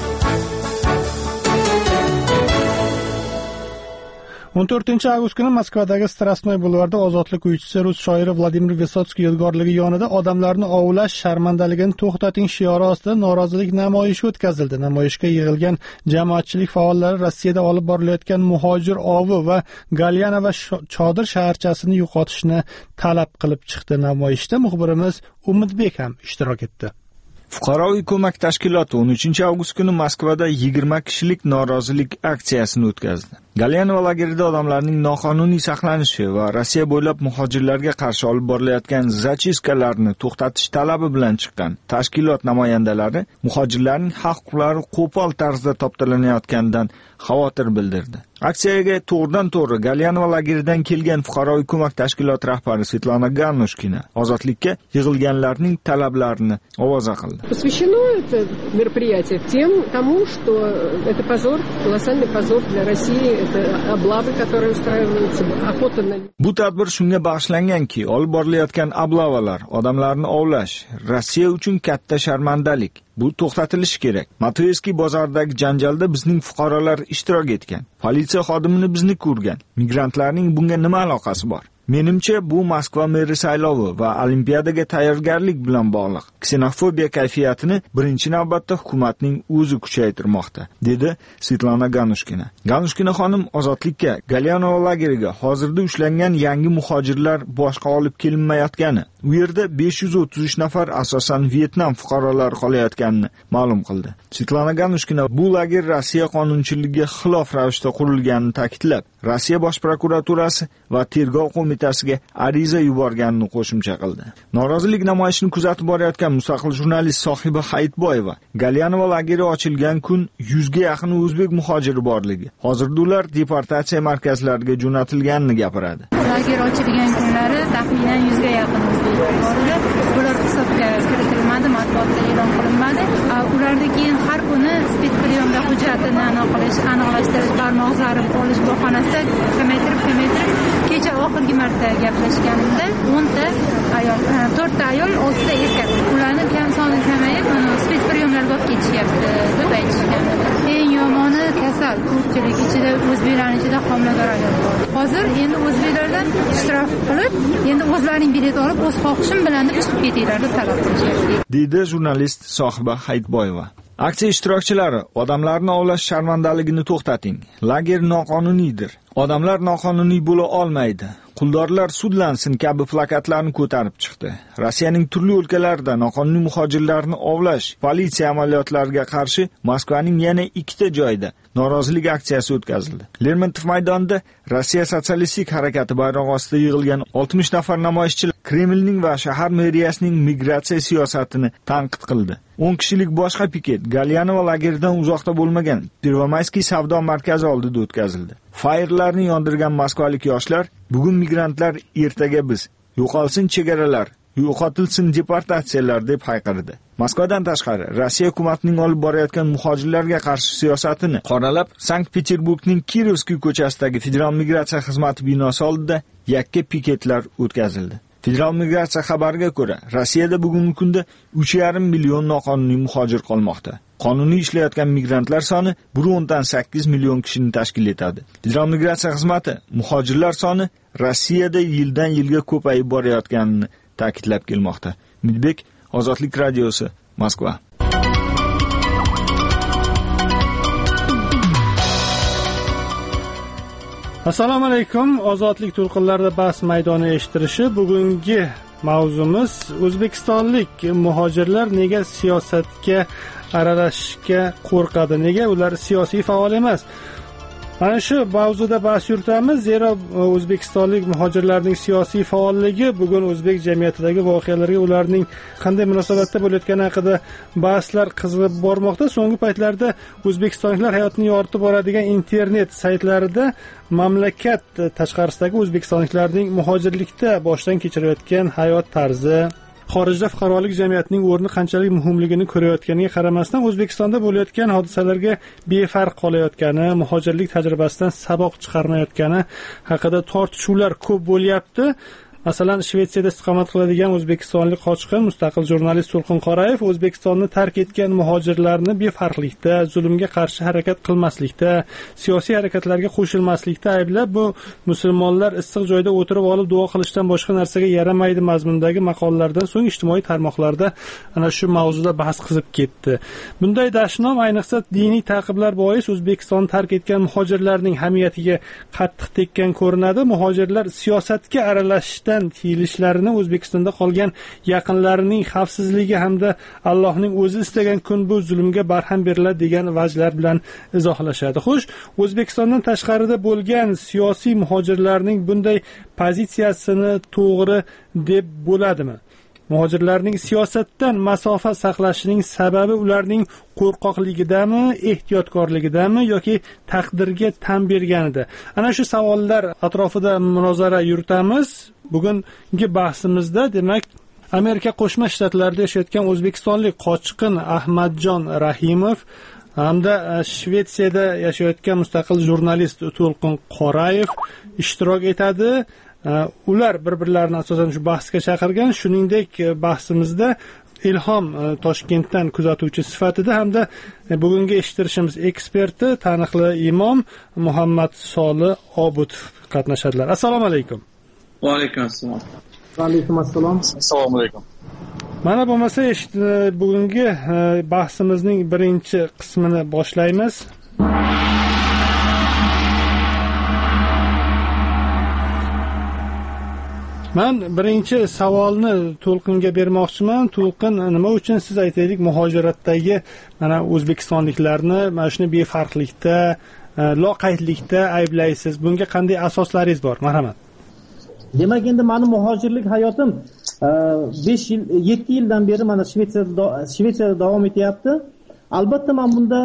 o'n to'rtinchi avgust kuni Moskvadagi Strasnoy bulvarida ozodlik uyushchisi rus shoiri Vladimir Vysotskiy yodgorligi yonida odamlarni ovlash sharmandaligini to'xtating shiori ostida norozilik namoyishi o'tkazildi. Namoyishga yig'ilgan jamoatchilik faollari Rossiyada olib borilayotgan muhojir ovi va Galyana va Chodir shaharchasini yo'qotishni talab qilib chiqdi. Namoyishda muxbirimiz Umidbek ham ishtirok etdi. Fuqaroviy ko'mak tashkiloti o'n uchinchi avgust kuni Moskvada yigirma kishilik norozilik aksiyasini o'tkazdi. Galyanova lagerida odamlarning noqonuniy saqlanishi va Rossiya bo'ylab muhojirlarga qarshi olib borilayotgan zachiskalarni to'xtatish talabi bilan chiqqan tashkilot namoyandalari muhojirlarning haq-huquqlari qo'pol tarzda toptalanayotganidan xavotir bildirdi. Aksiyaga to'g'ridan-to'g'ri Galyanova lageridan kelgan fuqaroviy ko'mak tashkiloti rahbari Svetlana Ganushkina ozodlikka yig'ilganlarning talablarini ovoza qildi. Посвящено это мероприятие тем тому, что это позор, колоссальный позор для России. Bu tadbir shunga bag'ishlanganki, olib borilayotgan ablavalar, odamlarni ovlash Rossiya uchun katta sharmandalik. Bu to'xtatilishi kerak. Matoyevskiy bozoridagi janjalda bizning fuqarolar ishtirok etgan. Politsiya xodimini bizni ko'rgan. Migrantlarning bunga nima aloqasi bor? Menimcha bu Moskva meri saylovi va olimpiadaga tayyorgarlik bilan bog'liq. Ksenofobiya kayfiyatini birinchi navbatda hukumatning o'zi kuchaytirmoqda, dedi Svetlana Ganushkina. Ganushkina xonim ozodlikka, Galyanova lageriga hozirda ushlangan yangi muhojirlar boshqa olib kelinmayotgani, u yerda besh yuz o'ttiz uch nafar asosan Vyetnam fuqarolari qolayotganini ma'lum qildi. Svetlana Ganushkina bu lager Rossiya qonunchiligiga xilof ravishda qurilganini ta'kidlab, Rossiya bosh prokuraturasi va tergov qo'mitasiga ariza yuborganini qo'shimcha qildi. Norozilik namoyishini kuzatib borayotgan mustaqil jurnalist Sohiba Hayitboyeva Galyanova lageri ochilgan kun yuzga yaqin o'zbek muhojiri borligi, hozirda ular deportatsiya markazlariga jo'natilganini gapiradi. Lager ochilgan kunlari taxminan yuzga yaqin o'zbek bor. Bular hisobga kiritilmadi, matbuotda e'lon qilinmadi. Ulardan keyin har kuni spetspriyomda hujjatini aniqlash, aniqlashtirish, barmoq zarb olish bahonasida kamaytirib kamaytirib kecha oxirgi marta gaplashganimda o'nta ayol, to'rtta ayol, oltita erkak. Ularni kam soni kamayib, spetspriyomlarga olib ketishyapti deb aytishgan. Eng yomoni kasal, ko'pchilik ichida o'zbeklarning ichida homilador ayol bor. Hozir endi o'zbeklardan ishtirok qilib, endi o'zlarining bilet olib, o'z xohishim bilan deb chiqib ketinglar deb talab qilishyapti, deydi jurnalist Sohiba Hayitboyeva. Aksiya ishtirokchilari odamlarni ovlash sharmandaligini to'xtating. Lager noqonuniydir. Odamlar noqonuniy bo'la olmaydi. Quldorlar sudlansin kabi plakatlarni ko'tarib chiqdi. Rossiyaning turli o'lkalarida noqonuniy muhojirlarni ovlash politsiya amaliyotlariga qarshi Moskvaning yana ikkita joyida norozilik aksiyasi o'tkazildi. Lermontov maydonida Rossiya sotsialistik harakati bayrog'i ostida yig'ilgan oltmish nafar namoyishchilar Kremlning va shahar meriyasining migratsiya siyosatini tanqid qildi. o'n kishilik boshqa piket Galyanova lageridan uzoqda bo'lmagan Pervomayskiy savdo markazi oldida o'tkazildi. Fayrlarni yondirgan moskvalik yoshlar, bugun migrantlar, ertaga biz, yo'qolsin chegaralar, yo'qotilsin deportatsiyalar deb hayqirdi. Moskvadan tashqari Rossiya hukumatining olib borayotgan muhojirlarga qarshi siyosatini qoralab, Sankt-Peterburgning Kirovskiy ko'chasidagi Federal migratsiya xizmati binosi oldida yakka piketlar o'tkazildi. Federal migratsiya xabariga ko'ra, Rossiyada bugungi kunda uch yarim million noqonuniy muhojir qolmoqda. Qonuniy ishlayotgan migrantlar soni bir o'ndan sakkiz million kishini tashkil etadi. Federal migratsiya xizmati muhojirlar soni Rossiyada yildan yilga ko'payib borayotganini ta'kidlab kelmoqda. Umidbek, Ozodlik radiosi, Moskva. Assalomu alaykum. Ozodlik to'lqinlarida bahs maydoni eshittirishi. Bugungi mavzumiz o'zbekistonlik muhojirlar nega siyosatga aralashishga qo'rqadi? Nega ular siyosiy faol emas? Mana shu mavzuda bahs yuritamiz, zero o'zbekistonlik muhojirlarning siyosiy faolligi bugun o'zbek jamiyatidagi voqealarga ularning qanday munosabatda bo'layotgani haqida bahslar qizib bormoqda. So'nggi paytlarda o'zbekistonliklar hayotini yoritib boradigan internet saytlarida mamlakat tashqarisidagi o'zbekistonliklarning muhojirlikda boshdan kechirayotgan hayot tarzi, xorijda fuqarolik jamiyatining o'rni qanchalik muhimligini ko'rayotganiga qaramasdan O'zbekistonda bo'layotgan hodisalarga befarq qolayotgani, muhojirlik tajribasidan saboq chiqarmayotgani haqida tortishuvlar ko'p bo'lyapti. Masalan, Shvetsiyada istiqomat qiladigan o'zbekistonlik qochqin mustaqil jurnalist To'lqin Qorayev O'zbekistonni tark etgan muhojirlarni befarqlikda, zulmga qarshi harakat qilmaslikda, siyosiy harakatlarga qo'shilmaslikda ayblab, bu musulmonlar issiq joyda o'tirib olib duo qilishdan boshqa narsaga yaramaydi mazmundagi maqolalardan so'ng ijtimoiy tarmoqlarda ana shu mavzuda bahs qizib ketdi. Bunday dashnom ayniqsa diniy ta'qiblar bois O'zbekistonni tark etgan muhojirlarning hamiyatiga qattiq tekkan ko'rinadi. Muhojirlar siyosatga aralashishdan tiyilishlarini O'zbekistonda qolgan yaqinlarining xavfsizligi hamda Allohning o'zi istagan kun bu zulmga barham beriladi degan vajlar bilan izohlashadi. Xo'sh, O'zbekistondan tashqarida bo'lgan siyosiy muhojirlarning bunday pozitsiyasini to'g'ri deb bo'ladimi? Muhojirlarning siyosatdan masofa saqlashining sababi ularning qo'rqoqligidami, ehtiyotkorligidami yoki taqdirga tan berganida? Ana shu savollar atrofida munozara yuritamiz. Bugungi bahsimizda demak Amerika Qo'shma Shtatlarida yashayotgan o'zbekistonlik qochqin Ahmadjon Rahimov hamda Shvetsiyada yashayotgan mustaqil jurnalist To'lqin Qorayev ishtirok etadi. Ular bir-birlarini asosan shu bahsga chaqirgan. Shuningdek, bahsimizda Ilhom Toshkentdan kuzatuvchi sifatida hamda bugungi eshittirishimiz eksperti, taniqli imom Muhammad Solih Obudov qatnashadilar. Assalomu alaykum. Va alaykum assalom. Va alaykum assalom. Assalomu alaykum. Mana bo'lmasa bugungi bahsimizning birinchi qismini boshlaymiz. Men birinchi savolni To'lqinga bermoqchiman. To'lqin, nima uchun siz aytaylik muhojiratdagi mana o'zbekistonliklarni mana shuni befarqlikda, loqaydlikda ayblaysiz? Bunga qanday asoslaringiz bor? Marhamat. Demak, endi meni muhojirlik hayotim besh yil, yetti yildan beri mana Shvetsiyada Shvetsiyada davom etyapti. Albatta men bunda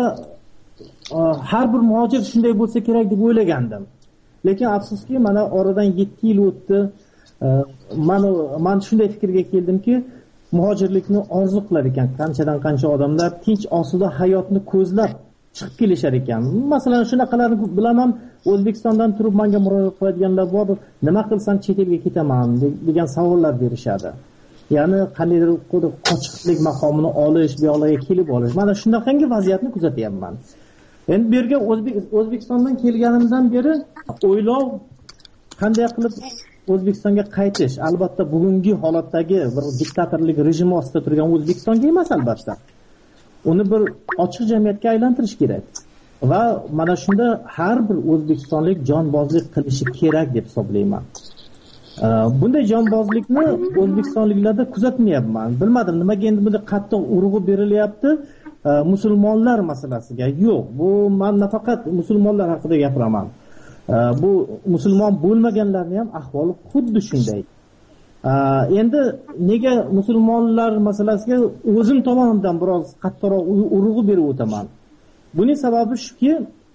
har bir muhojir shunday bo'lsa kerak deb o'ylagandim. Lekin afsuski, mana oradan yetti yil o'tdi. Men men shunday fikrga keldimki, muhojirlikni orzu qilar ekan qanchadan qancha odamlar tinch osuda hayotni ko'zlab chiqib kelishar ekan. Masalan, shunaqalarni bilaman, O'zbekistondan turib menga murojaat qiladiganlar bor, nima qilsam chet elga ketaman degan savollar berishadi. Ya'ni qandaydir qochqinlik maqomini olish, bu yoqlarga kelib olish. Mana shunaqangi vaziyatni kuzatyapman. Endi bu yerga O'zbekistondan kelganimdan beri o'ylov qanday qilib O'zbekistonga qaytish, albatta bugungi holatdagi bir diktatorlik rejimi ostida turgan O'zbekistonga emas albatta. Uni bir ochiq jamiyatga aylantirish kerak. Va mana shunda har bir o'zbekistonlik jonbozlik qilishi kerak deb hisoblayman. Bunday jonbozlikni o'zbekistonliklarda kuzatmayapman. Bilmadim nimaga endi bunday qattiq urg'u berilyapti musulmonlar masalasiga. Yo'q, bu men nafaqat musulmonlar haqida gapiraman. Bu musulmon bo'lmaganlarning ham ahvoli xuddi shunday. Endi nega musulmonlar masalasiga o'zim tomonidan biroz qattiqroq urg'u berib o'taman. Buning sababi shuki,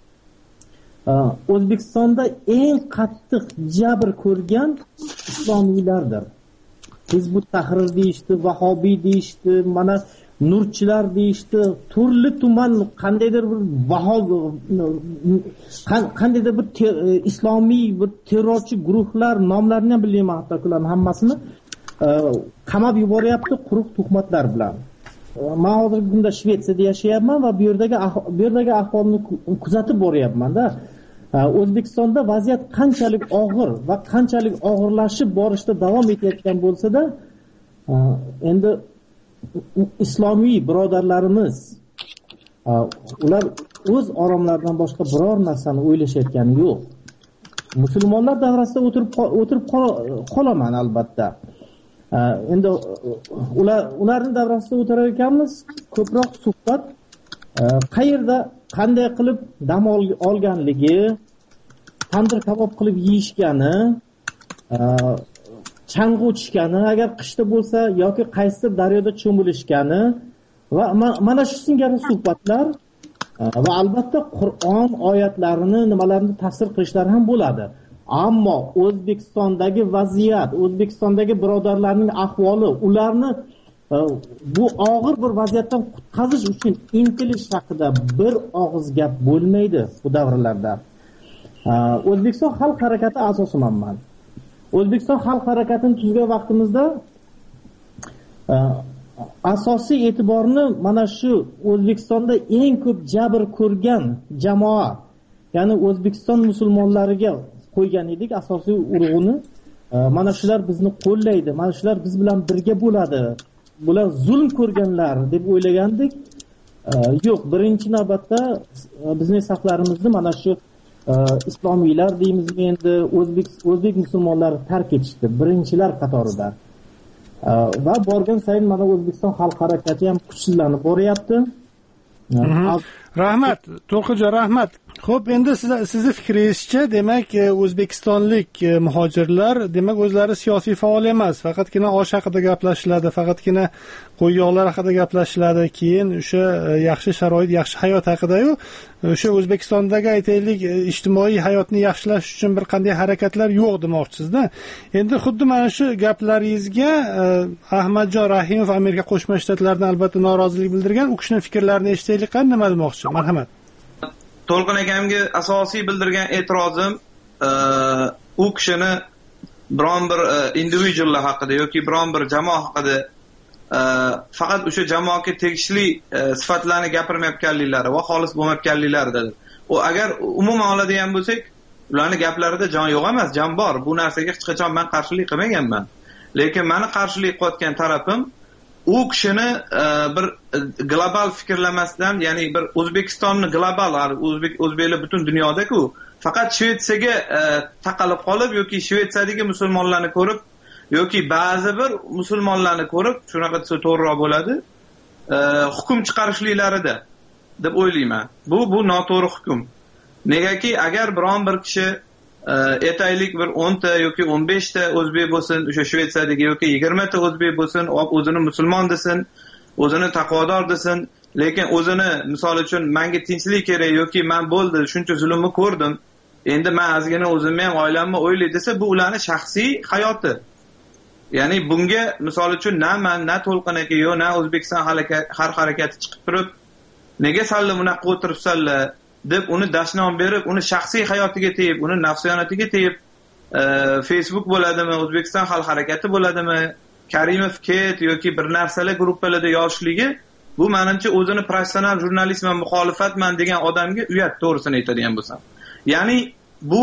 O'zbekistonda eng qattiq jabr ko'rgan islomiylardir. Hizbut Tahrir deyishdi, Vahobiy deyishdi, mana nurchilar deyishdi, turli tuman qandaydir bir vahob qandaydir bir islomiy bir terrorchi guruhlar nomlarini ham bilmayman, hatto ularning hammasini qamab yuboryapti quruq tuhmatlar bilan. Men hozirgi kunda Shvetsiyada yashayapman va bu yerdagi bu yerdagi ahvolni kuzatib boryapman-da. O'zbekistonda vaziyat qanchalik og'ir va qanchalik og'irlashib borishda davom etayotgan bo'lsa-da, endi islomiy birodarlarimiz ular o'z oromlaridan boshqa biror narsani o'ylashayotgani yo'q. Musulmonlar davrasida o'tirib o'tirib qolaman albatta. Endi ular ularning davrasida o'tirar ekanmiz, ko'proq suhbat qayerda qanday qilib dam olganligi, tandir kabob qilib yeyishgani, chang'i uchishgani, agar qishda bo'lsa yoki qaysidir daryoda cho'milishgani va mana shu singari suhbatlar va albatta Qur'on oyatlarini nimalarni tafsir qilishlari ham bo'ladi. Ammo O'zbekistondagi vaziyat, O'zbekistondagi birodarlarning ahvoli, ularni bu og'ir bir vaziyatdan qutqazish uchun intilish haqida bir og'iz gap bo'lmaydi bu davrlarda. O'zbekiston xalq harakati asosimanman. O'zbekiston xalq harakatini tuzgan vaqtimizda asosiy e'tiborni mana shu O'zbekistonda eng ko'p jabr ko'rgan jamoa, ya'ni O'zbekiston musulmonlariga qo'ygan edik asosiy urg'uni. Mana shular bizni qo'llaydi, mana shular biz bilan birga bo'ladi. Bular zulm ko'rganlar deb o'ylagandik. Yo'q, birinchi navbatda bizning saflarimizni mana shu islomiylar deymizmi endi o'zbek o'zbek musulmonlari tark etishdi birinchilar qatorida. Va borgan sayin mana O'zbekiston xalq harakati ham kuchsizlanib boryapti. Rahmat, To'lqinjon, rahmat. Xo'p, endi siz sizni fikringizcha, demak, o'zbekistonlik muhojirlar, demak, o'zlari siyosiy faol emas, faqatgina osh haqida gaplashiladi, faqatgina qo'y yo'qlari haqida gaplashiladi, keyin o'sha yaxshi sharoit, yaxshi hayot haqida-yu, o'sha O'zbekistondagi aytaylik ijtimoiy hayotni yaxshilash uchun bir qanday harakatlar yo'q demoqchisizda. Endi xuddi mana shu gaplaringizga Ahmadjon Rahimov Amerika Qo'shma Shtatlaridan albatta norozilik bildirgan, u kishining fikrlarini eshitaylik, qanday nima demoqchi? Marhamat. To'lqin akamga asosiy bildirgan e'tirozim u kishini biron bir individuallar haqida yoki biron bir jamoa haqida faqat o'sha jamoaga tegishli sifatlarni gapirmayotganliklari va xolis bo'lmayotganliklaridir. U agar umuman oladigan bo'lsak, ularning gaplarida jon yo'q emas, jon bor. Bu narsaga hech qachon men qarshilik qilmaganman. Lekin meni qarshilik qilayotgan tarafim u kishini bir global fikrlamasdan, ya'ni bir O'zbekistonni global, o'zbek o'zbeklar butun dunyoda-ku, faqat Shvetsiyaga taqalib qolib yoki Shvetsiyadagi musulmonlarni ko'rib yoki ba'zi bir musulmonlarni ko'rib, shunaqa desa to'g'riroq bo'ladi, hukm chiqarishliklarida deb o'ylayman. Bu bu noto'g'ri hukm. Negaki agar biron bir kishi aytaylik bir o'n ta yoki o'n besh ta o'zbek bo'lsin, o'sha Shvetsiyadagi yoki yigirma ta o'zbek bo'lsin, o'zini musulmon desin, o'zini taqvodor desin, lekin o'zini misol uchun menga tinchlik kerak yoki men bo'ldi, shuncha zulmni ko'rdim, endi men ozgina o'zimni ham oilamni o'ylay desa, bu ularning shaxsiy hayoti. Ya'ni bunga misol uchun na men, na To'lqin aka, yo na O'zbekiston xalq harakati chiqib turib, nega salla bunaqa o'tiribsanlar deb uni dashnom berib, uni shaxsiy hayotiga tegib, uni nafsiyonatiga tegib, Facebook bo'ladimi, O'zbekiston xalq harakati bo'ladimi, Karimov ket yoki bir narsalar gruppalarda yozishligi, bu menimcha o'zini professional jurnalistman, muxolifatman degan odamga uyat, to'g'risini aytadigan bo'lsam. Ya'ni bu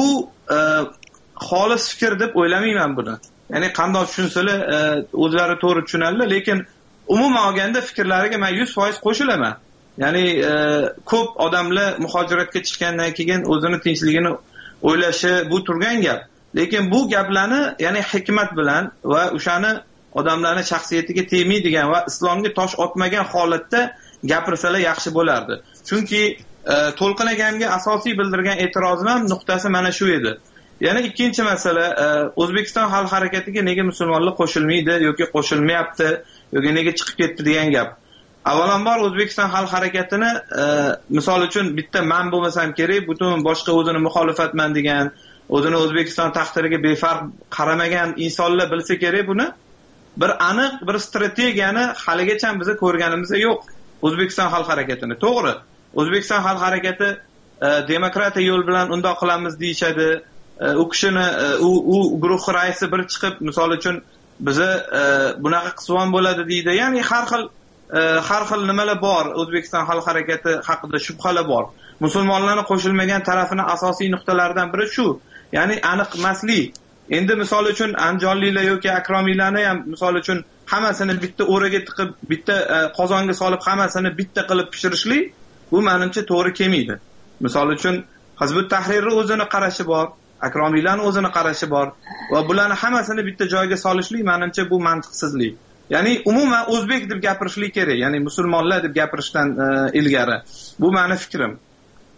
xolis fikr deb o'ylamayman buni. Ya'ni qanday tushunsalar o'zlari to'g'ri tushunadilar, lekin umuman olganda fikrlariga men yuz foiz qo'shilaman. Ya'ni ko'p odamlar muhojiratga chiqqandan keyin o'zini tinchligini o'ylashi bu turgan gap. Lekin bu gaplarni ya'ni hikmat bilan va o'shani odamlarning shaxsiyatiga tegmaydigan va islomga tosh otmagan holatda gapirsalar yaxshi bo'lardi. Chunki To'lqin akamga asosiy bildirgan e'tirozim ham nuqtasi mana shu edi. Yana ikkinchi masala, O'zbekiston xalq harakatiga nega musulmonlar qo'shilmaydi yoki qo'shilmayapti yoki nega chiqib ketdi degan gap. Avvalambor O'zbekiston xalq harakatini misol uchun bitta men bo'lmasam kerak, butun boshqa o'zini muxolifatman degan, o'zini O'zbekiston taqdiriga befarq qaramagan insonlar bilsa kerak buni. Bir aniq bir strategiyani haligacha biz ko'rganimiz yo'q O'zbekiston xalq harakatini. To'g'ri, O'zbekiston xalq harakati demokratiya yo'l bilan undoq qilamiz deyshadi. U kishini u u guruh raisi bir chiqib, misol uchun bizni bunaqa qismon bo'ladi deydi. Ya'ni har xil har xil nimalar bor. O'zbekiston xalq harakati haqida shubhalar bor. Musulmonlarning qo'shilmagan tarafining asosiy nuqtalaridan biri shu. Ya'ni aniq emaslik. Endi misol uchun anjonlilar yoki akromiylarni ham misol uchun hammasini bitta o'raga tiqib, bitta qozonga solib hammasini bitta qilib pishirishlik bu menimcha to'g'ri kelmaydi. Misol uchun Hizbut Tahrirning o'zini qarashi bor, akromiylarning o'zini qarashi bor va bularni hammasini bitta joyga solishlik menimcha bu mantiqsizlik. Ya'ni umuman o'zbek deb gapirishlik kerak, ya'ni musulmonlar deb gapirishdan ilgari. Bu meni fikrim.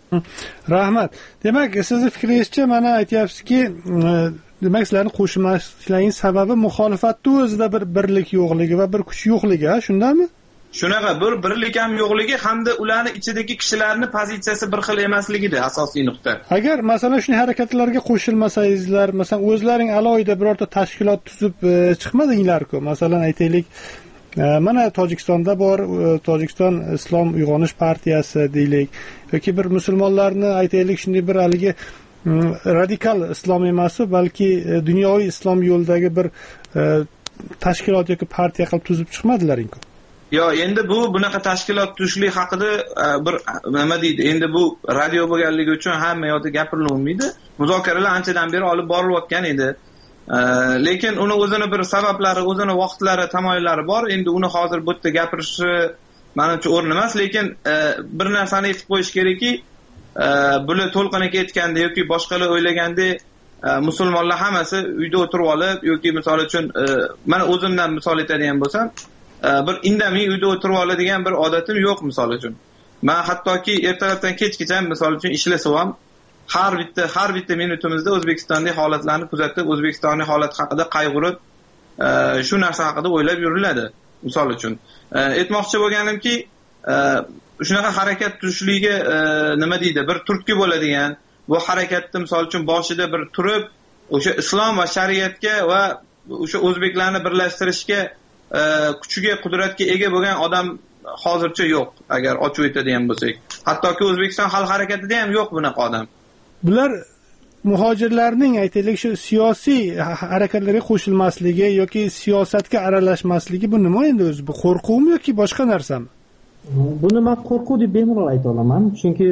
Rahmat. Demak, sizni fikringizcha mana aytyapsizki, demak sizlarning qo'shilmasliklaringiz sababi muxolifatda o'zida bir birlik yo'qligi va bir kuch yo'qligi, shundami? Shunaqa, bir birlik ham yo'qligi hamda ularning ichidagi kishilarning pozitsiyasi bir xil emasligida asosiy nuqta. Agar masalan shunday harakatlarga qo'shilmasangizlar, masalan o'zlaring alohida birorta tashkilot tuzib chiqmadinglar-ku. Masalan aytaylik, mana Tojikistonda bor Tojikiston Islom uyg'onish partiyasi deylik yoki bir musulmonlarni aytaylik shunday bir haligi radikal islom emas, balki dunyoviy islom yo'lidagi bir tashkilot yoki partiya qilib tuzib chiqmadilaring-ku. Yo, endi bu bunaqa tashkilot tuzishlik haqida bir nima deydi? Endi bu radio bo'lganligi uchun hamma yoqda gapirilmaydi. Muzokaralar anchadan beri olib borilayotgan edi. Lekin uni o'zini bir sabablari, o'zini vaqtlari, tamoyillari bor. Endi uni hozir bu yerda gapirishi menimcha o'rin emas, lekin bir narsani aytib qo'yish kerakki, bular to'lqin aka aytganda yoki boshqalar o'ylaganda musulmonlar hammasi uyda o'tirib olib yoki misol uchun mana o'zimdan misol aytadigan bo'lsam, bir indamay uyda o'tirib oladigan bir odatim yo'q misol uchun. Men hattoki ertalabdan kechgacha misol uchun ishlasam ham har bitta har bitta minutimizda O'zbekistondagi holatlarni kuzatib, O'zbekistonning holati haqida qayg'urib, shu narsa haqida o'ylab yuriladi. Misol uchun, aytmoqchi bo'lganimki, shunaqa harakat tuzishligiga nima deydi, bir turtki bo'ladigan, bu harakatni misol uchun boshida bir turib, o'sha islom va shariatga va o'sha o'zbeklarni birlashtirishga kuchiga, qudratga ega bo'lgan odam hozircha yo'q, agar ochib aytadigan bo'lsak. Hattoki O'zbekiston xalq harakatida ham yo'q bunaqa odam. Bular muhojirlarning aytaylik shu siyosiy harakatlarga qo'shilmasligi yoki siyosatga aralashmasligi bu nima endi o'zi? Bu qo'rquvmi yoki boshqa narsami? Buni men qo'rquv deb bemalol ayta olaman, chunki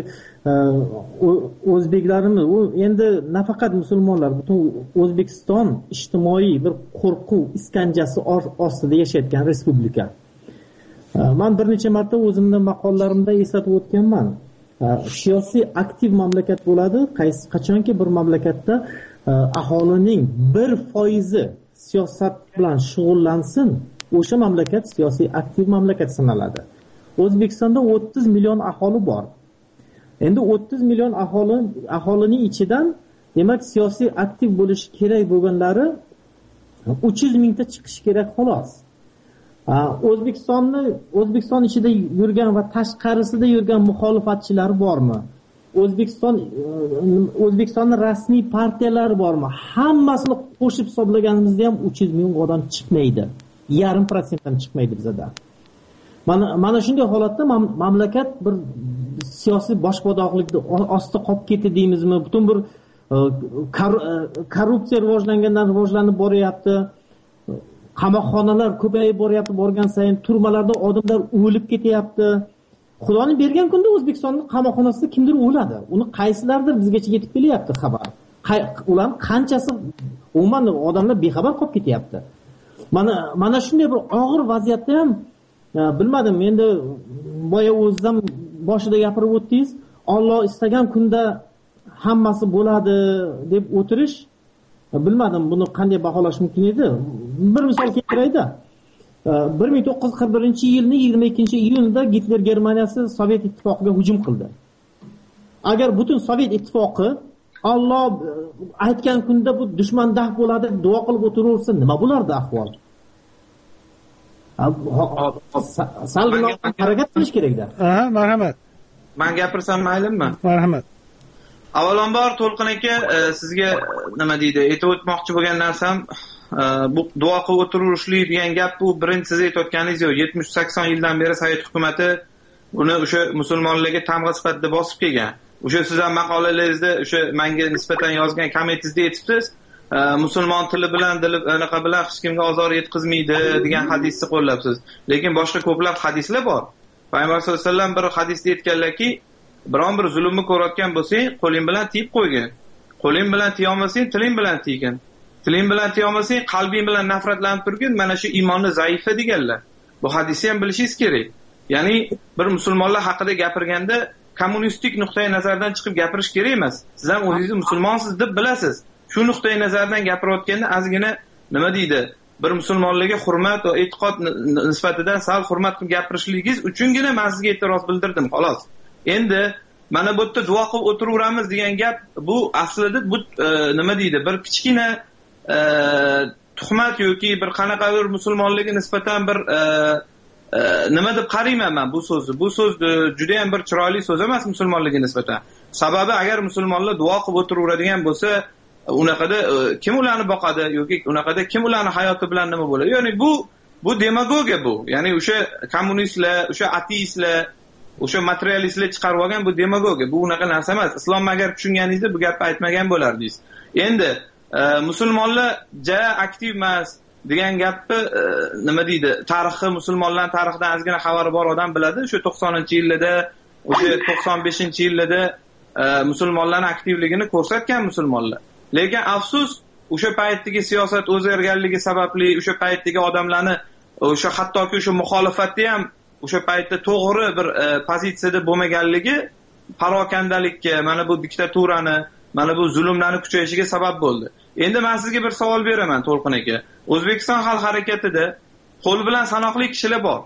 o'zbeklarimiz u endi nafaqat musulmonlar, butun O'zbekiston ijtimoiy bir qo'rquv iskanjasi ostida yashayotgan respublika. Men bir necha marta o'zimning maqollalarimda eslatib o'tganman. Siyosiy aktiv mamlakat bo'ladi, qaysi qachonki bir mamlakatda aholining bir foizi siyosat bilan shug'ullansin, o'sha mamlakat siyosiy aktiv mamlakat sanaladi. O'zbekistonda o'ttiz million aholi bor. Endi o'ttiz million aholi aholining ichidan demak siyosiy aktiv bo'lishi kerak bo'lganlari uch yuz mingta chiqishi kerak xolos. O'zbekistonni O'zbekiston ichida yurgan va tashqarisida yurgan muxolifatchilar bormi? O'zbekiston O'zbekistonning rasmiy partiyalari bormi? Hammasini qo'shib hisoblaganimizda ham uch yuz ming odam chiqmaydi. Yarim prosentdan chiqmaydi bizda. Mana mana shunday holatda mamlakat bir siyosiy boshbodoqlikda ostida qolib ketdi deymizmi? Butun bir korrupsiya rivojlangandan rivojlanib boryapti. Qamoqxonalar ko'payib boryapti, borgan sayin turmalarda odamlar o'lib ketyapti. Xudoning bergan kunda O'zbekistonning qamoqxonasida kimdir o'ladi. Uni qaysilardir bizgacha yetib kelyapti xabar. Ular qanchasi umuman odamlar bexabar qolib ketyapti. Mana mana shunday bir og'ir vaziyatda ham bilmadim, endi boya o'zim boshida gapirib o'tdingiz, Alloh istagan kunda hammasi bo'ladi deb o'tirish, bilmadim buni qanday baholash mumkin edi. Bir misol keltirayda. bir ming to'qqiz yuz qirq birinchi yilning yigirma ikkinchi iyunida Gitler Germaniyasi Sovet ittifoqiga hujum qildi. Agar butun Sovet ittifoqi Alloh aytgan kunda bu dushman daf bo'ladi deb duo qilib o'tiraversa, nima bo'lardi ahvol? Salgina harakat qilish kerak-da. Ha, marhamat. Men gapirsam maylimi? Marhamat. Avvalambor To'lqin aka, sizga nima deydi, aytib o'tmoqchi bo'lgan narsam, bu duo qilib o'tirishlik degan gap, bu birinchi siz aytayotganingiz yo'q. yetmish sakson yildan beri Sovet hukumatı uni o'sha musulmonlarga tamg'a sifatida bosib kelgan. O'sha siz ham maqolalaringizda o'sha menga nisbatan yozgan kommentingizda aytibsiz, musulmon tili bilan dili anaqa bilan hech kimga ozor yetkazmaydi degan hadisni qo'llabsiz. Lekin boshqa ko'plab hadislar bor. Payg'ambar sollallohu alayhi vasallam bir hadisda aytganlarki, biron bir zulmni ko'rayotgan bo'lsang, qo'ling bilan tiyib qo'ygin. Qo'ling bilan tiya olmasang, tiling bilan tiygin. Tiling bilan tiya olmasang, qalbing bilan nafratlanib turgin. Mana shu iymonni zaifa deganlar. Bu hadisni ham bilishingiz kerak. Ya'ni bir musulmonlar haqida gapirganda kommunistik nuqtai nazardan chiqib gapirish kerak emas. Siz ham o'zingizni musulmonsiz deb bilasiz. Shu nuqtai nazardan gapirayotganda ozgina nima deydi? Bir musulmonlarga hurmat va e'tiqod nisbatidan sal hurmat qilib gapirishligingiz uchungina men sizga e'tiroz bildirdim, xolos. Endi mana bu yerda duo qilib o'tiraveramiz degan gap bu aslida bu nima deydi bir kichkina tuhmat yoki bir qanaqadir musulmonlarga nisbatan bir nima deb qarayman men bu so'zni. Bu so'z juda ham bir chiroyli so'z emas musulmonlarga nisbatan. Sababi agar musulmonlar duo qilib o'tiraveradigan bo'lsa, unaqada kim ularni boqadi yoki unaqada kim ularni hayoti bilan nima bo'ladi? Ya'ni bu bu demagogiya bu. Ya'ni o'sha kommunistlar, o'sha ateistlar, o'sha materialistlar chiqarib olgan bu demagogiya. Bu unaqa narsa emas. Islomni agar tushunganingizda bu gapni aytmagan bo'lardingiz. Endi musulmonlar ja aktiv emas degan gapni nima deydi? Tarixi, musulmonlar tarixidan ozgina xabari bor odam biladi. O'sha to'qsoninchi yillarda, o'sha to'qson beshinchi yillarda musulmonlarning aktivligini ko'rsatgan musulmonlar. Lekin afsus, o'sha paytdagi siyosat o'zgarganligi sababli o'sha paytdagi odamlarni o'sha hattoki o'sha muxolifatda ham o'sha paytda to'g'ri bir pozitsiyada bo'lmaganligi parokandalikka, mana bu diktaturani, mana bu zulmlarning kuchayishiga sabab bo'ldi. Endi men sizga bir savol beraman, To'lqin aka. O'zbekiston xalq harakatida qo'l bilan sanoqli kishilar bor.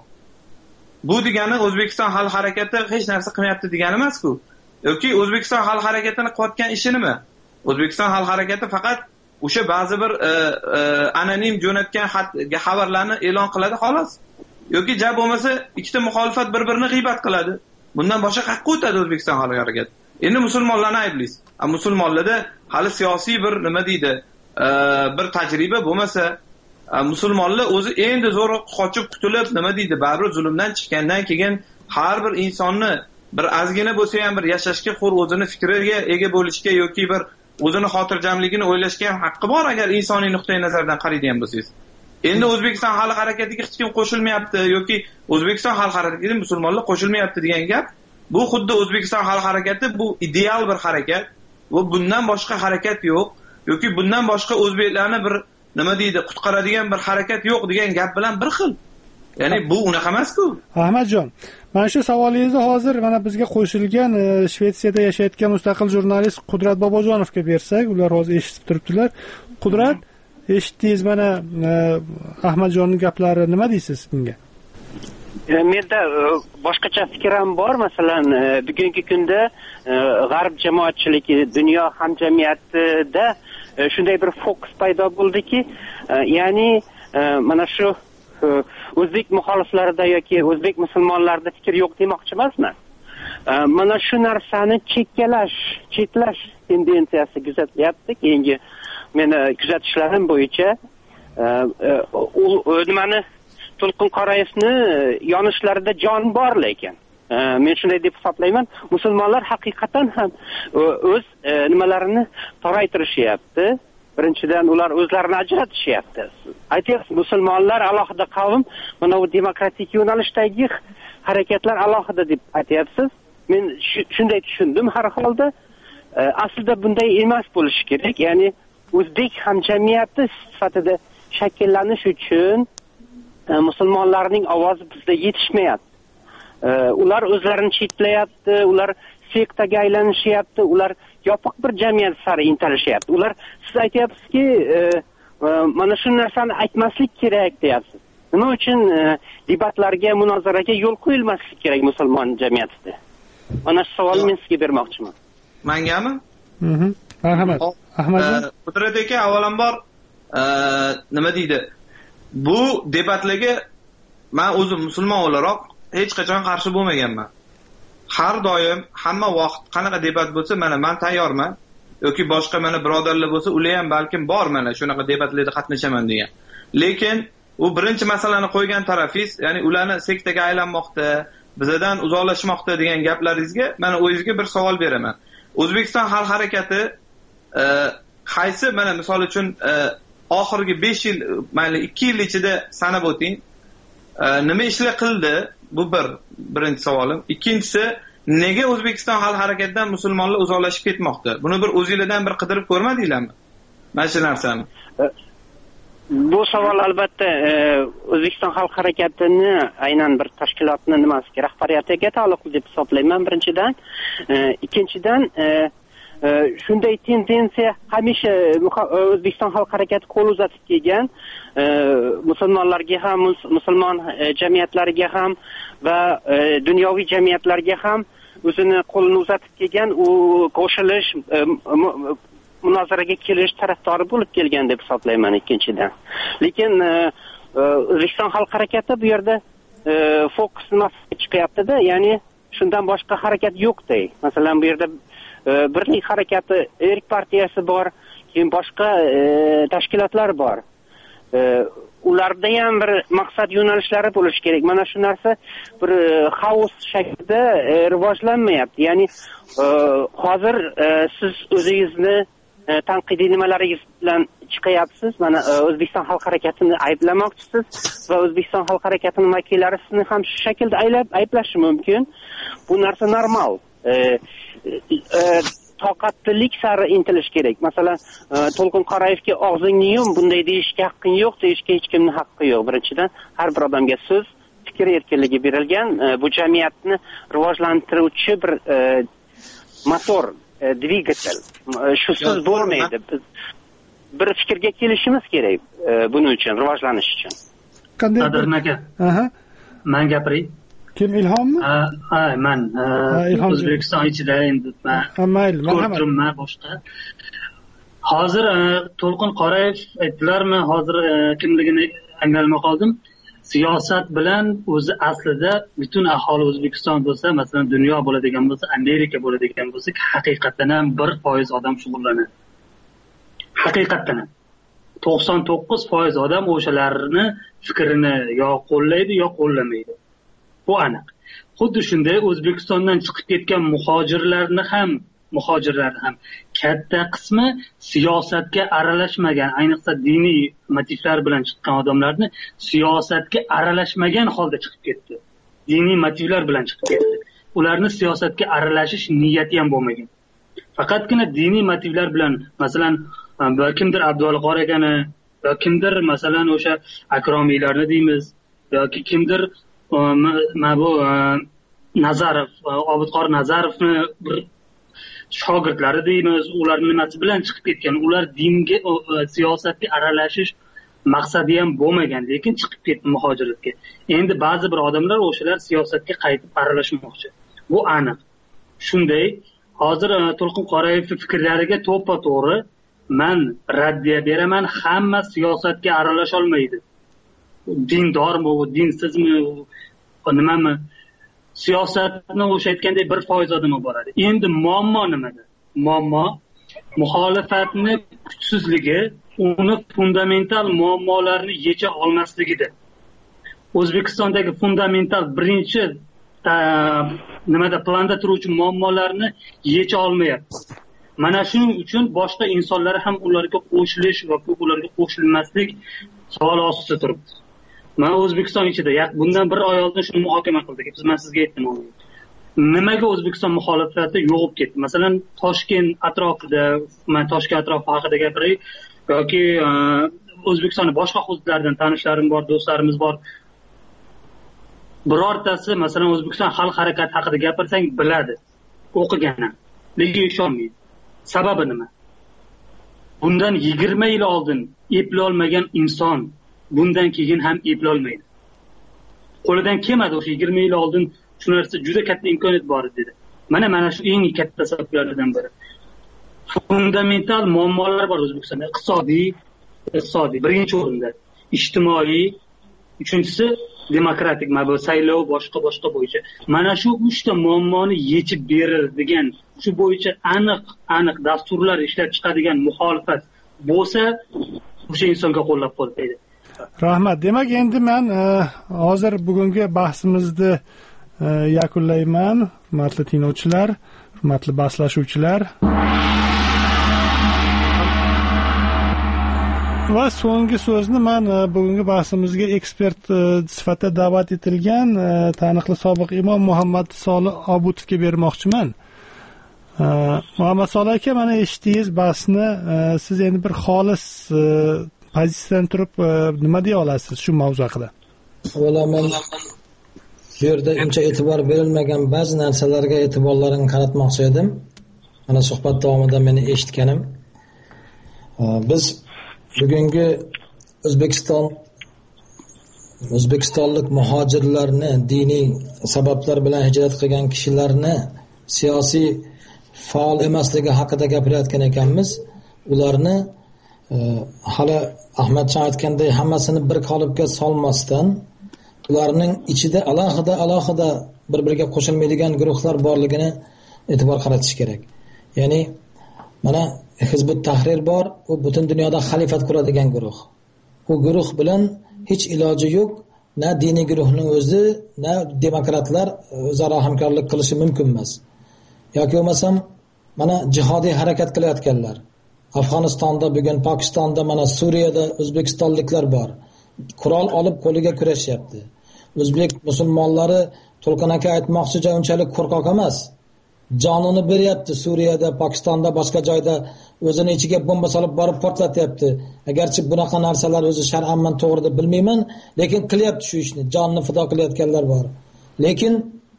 Bu degani O'zbekiston xalq harakati hech narsa qilmayapti degani emas-ku. Yoki O'zbekiston xalq harakatini qilayotgan ishi nima? O'zbekiston xalq harakati faqat o'sha ba'zi bir anonim jo'natgan xabarlarni e'lon qiladi xolos. Yoki ja bo'lmasa ikkita muxolifat bir-birini g'iybat qiladi. Bundan boshqa qayerga o'tadi O'zbekiston xalq harakati? Endi musulmonlarni ayblaysiz. Musulmonlarda hali siyosiy bir nima deydi, bir tajriba bo'lmasa, musulmonlar o'zi endi zo'r qochib qutulib nima deydi, baribir zulmdan chiqqandan keyin har bir insonni bir ozgina bo'lsa ham bir yashashga, xo'r o'zini fikriga ega bo'lishga yoki bir o'zini xotirjamligini o'ylashga ham haqqi bor agar insoniy nuqtai nazardan qaraydigan bo'lsangiz. Endi O'zbekiston xalq harakatiga hech kim qo'shilmayapti yoki O'zbekiston xalq harakatiga musulmonlar qo'shilmayapti degan gap, bu xuddi O'zbekiston xalq harakati bu ideal bir harakat va bundan boshqa harakat yo'q yoki bundan boshqa o'zbeklarni bir nima deydi, qutqaradigan bir harakat yo'q degan gap bilan bir xil. Ya'ni bu unaqa emas-ku. Ahmadjon, mana shu savolingizni hozir mana bizga qo'shilgan Shvetsiyada yashayotgan mustaqil jurnalist Qudrat Bobojonovga bersak, ular hozir eshitib turibdilar. Qudrat, eshitdingiz mana Ahmadjonning gaplari, nima deysiz bunga? Menda boshqacha fikr ham bor. Masalan, bugungi kunda g'arb jamoatchiligi, dunyo hamjamiyatida shunday bir fokus paydo bo'ldiki, ya'ni mana shu o'zbek muxoliflarida yoki o'zbek musulmonlarida fikr yo'q demoqchi emasman. Mana shu narsani chekkalash, cheklash tendensiyasi kuzatilyapti. Keyingi meni kuzatishlarim bo'yicha u nimani To'lqin Qorayevni yonishlarida jon bor, lekin men shunday deb hisoblayman, musulmonlar haqiqatan ham o'z nimalarini toraytirishyapti. Birinchidan ular o'zlarini ajratishyapti. Aytyapsiz, musulmonlar alohida qavm, mana bu demokratik yo'nalishdagi harakatlar alohida deb aytyapsiz. Men shunday tushundim har holda. Aslida bunday emas bo'lishi kerak. Ya'ni o'zbek hamjamiyati sifatida shakllanish uchun musulmonlarning ovozi bizda yetishmayapti. Ular o'zlarini chetlayapti, ular sektaga aylanishyapti, ular yopiq bir jamiyat sari intilishyapti. Ular, siz aytyapsizki, mana shu narsani aytmaslik kerak deyapsiz. Nima uchun debatlarga, munozaraga yo'l qo'yilmaslik kerak musulmon jamiyatida? Mana shu savolni men sizga bermoqchiman. Mengami? Mhm. Marhamat. Ahmadjon. Qudrat aka, avvalambor nima deydi? Bu debatlarga men o'zim musulmon o'laroq hech qachon qarshi bo'lmaganman. Har doim hamma vaqt qanaqa debat bo'lsa, mana men tayyorman. Yoki boshqa mana birodarlar bo'lsa, ular ham balkim bor mana shunaqa debatlarda qatnashaman degan. Lekin u birinchi masalani qo'ygan tarafingiz, ya'ni ularni sektaga aylanmoqda, bizdan uzoqlashmoqda degan gaplaringizga mana o'zingizga bir savol beraman. O'zbekiston xalq harakati qaysi mana misol uchun oxirgi besh yil, mayli ikki yil ichida sanab o'ting, nima ishlar qildi? Bu bir birinchi savolim. Ikkinchisi, nega O'zbekiston xalq harakatidan musulmonlar uzoqlashib ketmoqda? Buni bir o'zingizlardan bir qidirib ko'rmadinglarmi? Mana shu narsani. Bu savol albatta O'zbekiston xalq harakatini aynan bir tashkilotni nimasiga, rahbariyatiga taalluqli deb hisoblayman birinchidan. Ikkinchidan, shunday tendensiya hamisha O'zbekiston xalq harakati qo'l uzatib kelgan, musulmonlarga ham, musulmon jamiyatlariga ham va dunyoviy jamiyatlarga ham o'zini qo'lini uzatib kelgan, u qo'shilish, munozaraga kelish tarafdori bo'lib kelgan deb hisoblayman ikkinchidan. Lekin O'zbekiston xalq harakati bu yerda fokusni chiqyapti-da, ya'ni shundan boshqa harakat yo'qday. Masalan, bu yerda Birlik harakati, Erk partiyasi bor, keyin boshqa tashkilotlar bor. Ularda ham bir maqsad yo'nalishlari bo'lishi kerak. Mana shu narsa bir xaos shaklida rivojlanmayapti. Ya'ni hozir siz o'zingizni tanqidiy nimalaringiz bilan chiqyapsiz. Mana O'zbekiston xalq harakatini ayblamoqchisiz va O'zbekiston xalq harakatining vakillari sizni ham shu shaklda ayblashi mumkin. Bu narsa normal. Toqatlilik sari intilish kerak. Masalan, To'lqin Qorayevga og'zingni yum, bunday deyishga haqqing yo'q, deyishga hech kimning haqqi yo'q. Birinchidan, har bir odamga so'z, fikr erkinligi berilgan, bu jamiyatni rivojlantiruvchi bir motor, dvigatel. Shusiz bo'lmaydi. Biz bir fikrga kelishimiz kerak buning uchun, rivojlanish uchun. Qanday aka? Aha. Men gapiray. Kim, Ilhommi? Ha, men O'zbekiston ichida endi men ko'rdim boshqa. Hozir To'lqin Qorayev aytdilarmi, hozir kimligini anglamay qoldim. Siyosat bilan o'zi aslida butun aholi O'zbekiston bo'lsa, masalan dunyo bo'ladigan bo'lsa, Amerika bo'ladigan bo'lsa, haqiqatan ham bir foiz odam shug'ullanadi. Haqiqatan ham to'qson to'qqiz foiz odam o'shalarni fikrini yo qo'llaydi, yo qo'llamaydi. Bu aniq. Xuddi shunday O'zbekistondan chiqib ketgan muhojirlarni ham, muhojirlarni ham katta qismi siyosatga aralashmagan, ayniqsa diniy motivlar bilan chiqqan odamlarni siyosatga aralashmagan holda chiqib ketdi. Diniy motivlar bilan chiqib ketdi. Ularni siyosatga aralashish niyati ham bo'lmagan. Faqatgina diniy motivlar bilan, masalan, kimdir Abduvali Qori akani, yo kimdir masalan o'sha Akromiylarni deymiz, yoki kimdir mana bu Nazarov, Obidqor Nazarovni bir shogirdlari deymiz, ularning nimasi bilan chiqib ketgan, ular dinga, siyosatga aralashish maqsadi ham bo'lmagan, lekin chiqib ketdi muhojirlikka. Endi ba'zi bir odamlar o'shalar siyosatga qaytib aralashmoqchi. Bu aniq. Shunday, hozir To'lqin Qorayev fikrlariga to'ppa-to'g'ri men raddiya beraman, hamma siyosatga aralasha olmaydi. Dindormi, dinsizmi, nimami? Siyosatni o'sha aytgandek bir foiz odam boradi. Endi muammo nimada? Muammo muxolifatni kuchsizligi, uni fundamental muammolarni yecha olmasligida. O'zbekistondagi fundamental birinchi nimada planda turuvchi muammolarni yecha olmayapti. Mana shuning uchun boshqa insonlar ham ularga qo'shilish va ularga qo'shilmaslik savol ostida turibdi. Men O'zbekiston ichida bundan bir oy oldin shuni muhokama qildik. Biz men sizga aytdim. Nimaga O'zbekiston muxolifati yo'qib ketdi? Masalan, Toshkent atrofida, men Toshkent atrofi haqida gapiray yoki O'zbekistonning boshqa hududlaridan tanishlarim bor, do'stlarimiz bor. Birortasi masalan O'zbekiston xalq harakati haqida gapirsang biladi, o'qigan ham, lekin ishonmaydi. Sababi nima? Bundan yigirma yil oldin eplay olmagan inson bundan keyin ham eplay olmaydi. Qo'lidan kelmadi o'sha yigirma yil oldin shu narsa juda katta imkoniyat bor dedi. Mana mana shu eng katta sabablardan biri. Fundamental muammolar bor O'zbekistonda. Iqtisodiy, iqtisodiy birinchi o'rinda, ijtimoiy, uchinchisi demokratik, mana bu saylov boshqa boshqa bo'yicha. Mana shu uchta muammoni yechib beriladigan, shu bo'yicha aniq aniq dasturlar ishlab chiqadigan muxolifat bo'lsa, o'sha insonga qo'llab qo'yadi. Rahmat. Demak, endi men hozir bugungi bahsimizni yakunlayman. Hurmatli tinglovchilar, hurmatli bahslashuvchilar. Va so'nggi so'zni men bugungi bahsimizga ekspert sifatida da'vat etilgan taniqli sobiq imom Muhammad Solih Obutovga bermoqchiman. Muhammad Solih aka, mana eshitdingiz bahsni. Siz endi bir xolis pozitsiyadan turib nima deya olasiz shu mavzu haqida? Avvalo men bu yerda uncha e'tibor berilmagan ba'zi narsalarga e'tiborlarini qaratmoqchi edim. Mana suhbat davomida meni eshitganim. Biz bugungi O'zbekiston O'zbekistonlik muhojirlarni, diniy sabablar bilan hijrat qilgan kishilarni siyosiy faol emasligi haqida gapirayotgan ekanmiz. Ularni e, hali Ahmadjon aytganday hammasini bir qolipga solmasdan, ularning ichida alohida alohida bir-biriga qo'shilmaydigan guruhlar borligini e'tibor qaratish kerak. Ya'ni mana Hizbut Tahrir bor, u butun dunyoda xalifat quradigan guruh. U guruh bilan hech iloji yo'q, na diniy guruhning o'zi, na demokratlar o'zaro hamkorlik qilishi mumkin emas. Yoki bo'lmasam mana jihodiy harakat qilayotganlar. Afg'onistonda, bugun Pokistonda, mana Suriyada o'zbekistonliklar bor. Qurol olib qo'liga kurashyapti. O'zbek musulmonlari To'lqin aka aytmoqchicha unchalik qo'rqoq emas. Jonini beryapti Suriyada, Pokistonda, boshqa joyda o'zini ichiga bomba solib borib portlatyapti. Agarchi bunaqa narsalar o'zi shar'an men to'g'ri deb bilmayman, lekin qilyapti shu ishni, jonini fido qilayotganlar bor. Lekin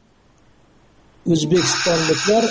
o'zbekistonliklar,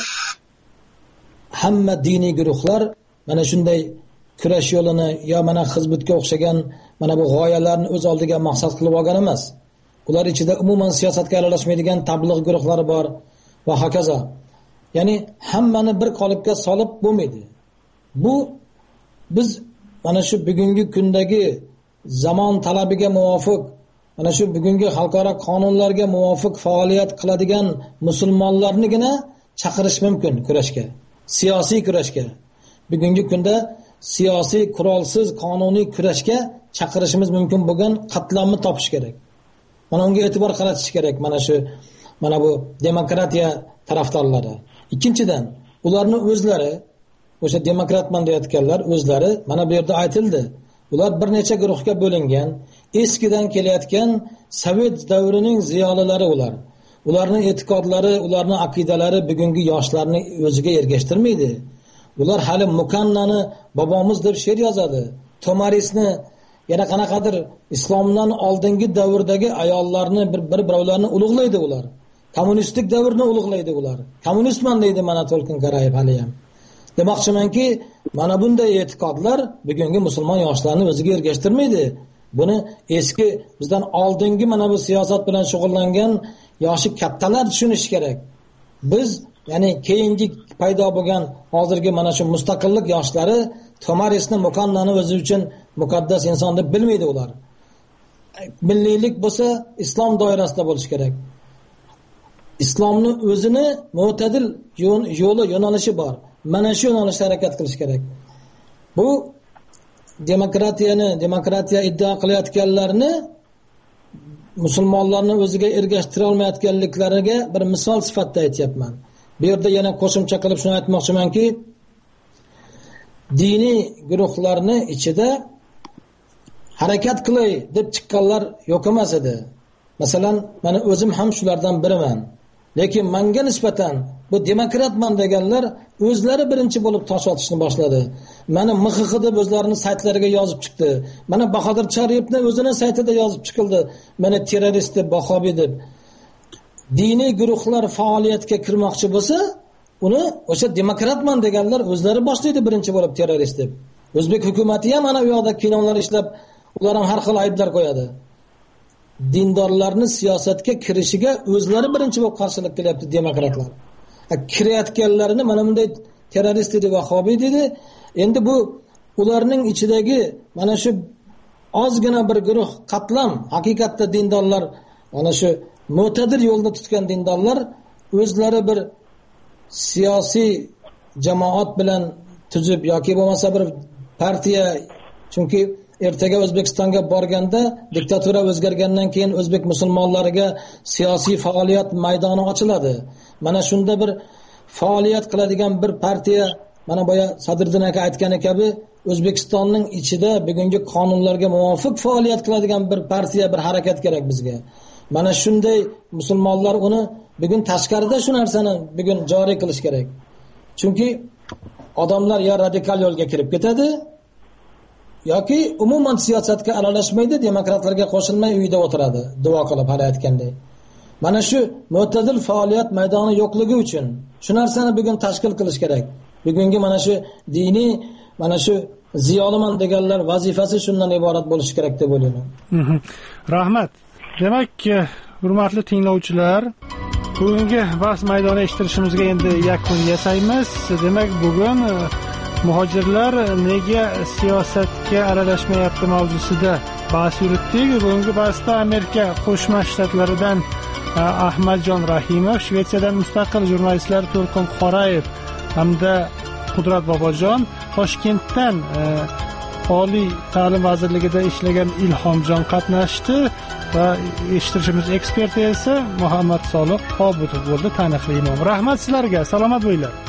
hamma diniy guruhlar mana shunday kurash yo'lini yo mana Hizbutga o'xshagan mana bu g'oyalarni o'z oldiga maqsad qilib olgan emas. Ular ichida umuman siyosatga aralashmaydigan tabligh guruhlari bor va hokazo. Ya'ni hammani bir qolipga solib bo'lmaydi. Bu biz mana shu bugungi kundagi zamon talabiga muvofiq, mana shu bugungi xalqaro qonunlarga muvofiq faoliyat qiladigan musulmonlarnigina chaqirish mumkin kurashga, siyosiy kurashga. Bugungi kunda siyosiy, qurolsiz, qonuniy kurashga chaqirishimiz mumkin bo'lgan qatlamni topish kerak. Mana unga e'tibor qaratish kerak mana shu mana bu demokratiya tarafdorlari. Ikkinchidan, ularni o'zlari, o'sha demokratman deyotganlar o'zlari mana bu yerda aytildi. Ular bir necha guruhga bo'lingan, eskidan kelayotgan Sovet davrining ziyolilari ular. Ularning e'tiqodlari, ularning aqidalari bugungi yoshlarni o'ziga ergashtirmaydi. Ular hali Mukannani bobomiz deb she'r yozadi. Tomarisni yana qanaqadir islomdan oldingi davrdagi ayollarni bir bir birovlarni ulug'laydi ular. Kommunistik davrni ulug'laydi ular. Kommunistman deydi mana To'lqin Karayev hali ham. Demoqchimanki, mana bunday e'tiqodlar bugungi musulmon yoshlarni o'ziga ergashtirmaydi. Buni eski bizdan oldingi mana bu siyosat bilan shug'ullangan yoshi kattalar tushunish kerak. Biz ya'ni keyingi paydo bo'lgan hozirgi mana shu mustaqillik yoshlari Tomarisni, Mukannani o'zi uchun muqaddas inson deb bilmaydi ular. Milliylik bo'lsa islom doirasida bo'lish kerak. Islomni o'zini mo'tadil yo'li, yo'nalishi bor. Mana shu yo'nalishda harakat qilish kerak. Bu demokratiyani, demokratiya iddao qilayotganlarni musulmonlarni o'ziga ergashtira olmayotganliklariga bir misol sifatida aytyapman. Bu yerda yana qo'shimcha qilib shuni aytmoqchimanki, diniy guruhlarni ichida harakat qilay deb chiqqanlar yo'q emas edi. Masalan, mana o'zim ham shulardan biriman. Lekin menga nisbatan bu demokratman deganlar o'zlari birinchi bo'lib tosh otishni boshladi. Meni M X X deb o'zlarining saytlariga yozib chiqdi. Mana Bahodir Charipni o'zining saytida yozib chiqildi. Meni terrorist deb, bahobiy deb. Diniy guruhlar faoliyatga kirmoqchi bo'lsa, uni o'sha demokratman deganlar o'zlari boshlaydi birinchi bo'lib terrorist deb. O'zbek hukumatı ham mana bu yoqda kinolar ishlab, ular ham har xil ayblar qo'yadi. Dindorlarni siyosatga kirishiga o'zlari birinchi bo'lib qarshilik qilyapti demokratlar. Kirayotganlarini mana bunday terrorist dedi, vahobiy dedi. Endi bu ularning ichidagi mana shu ozgina bir guruh qatlam, haqiqatda dindorlar, mana shu mo'tadil yo'lni tutgan dindorlar o'zlari bir siyosiy jamoat bilan tuzib yoki bo'lmasa bir partiya, chunki ertaga O'zbekistonga borganda diktatura o'zgargandan keyin o'zbek musulmonlariga siyosiy faoliyat maydoni ochiladi. Mana shunda bir faoliyat qiladigan bir partiya, mana boya Sadriddin aka aytgani kabi O'zbekistonning ichida bugungi qonunlarga muvofiq faoliyat qiladigan bir partiya, bir harakat kerak bizga. Mana shunday musulmonlar uni bugun tashqarida shu narsani bugun joriy qilish kerak. Chunki odamlar ya radikal yo'lga kirib ketadi, yoki umuman siyosatga aralashmaydi, demokratlarga qo'shilmay uyda o'tiradi, duo qilib hali aytganday. Mana shu mo'tadil faoliyat maydoni yo'qligi uchun shu narsani bugun tashkil qilish kerak. Bugungi mana shu diniy, mana shu ziyoliman deganlar vazifasi shundan iborat bo'lishi kerak deb o'ylayman. Rahmat. Demak, hurmatli tinglovchilar, bugungi bahs maydoni eshittirishimizga endi yakun yasaymiz. Demak, bugun muhojirlar nega siyosatga aralashmayapti mavzusida bahs yuritdik. Bugungi bahsda Amerika Qo'shma Shtatlaridan Ahmadjon Rahimov, Shvetsiyadan mustaqil jurnalistlar To'lqin Qorayev hamda Qudrat Bobojon, Toshkentdan Oliy ta'lim vazirligida ishlagan Ilhomjon qatnashdi va eshittirishimiz eksperti esa Muhammad Solih Qobutov bo'ldi, taniqli imom. Rahmat sizlarga, salomat bo'linglar.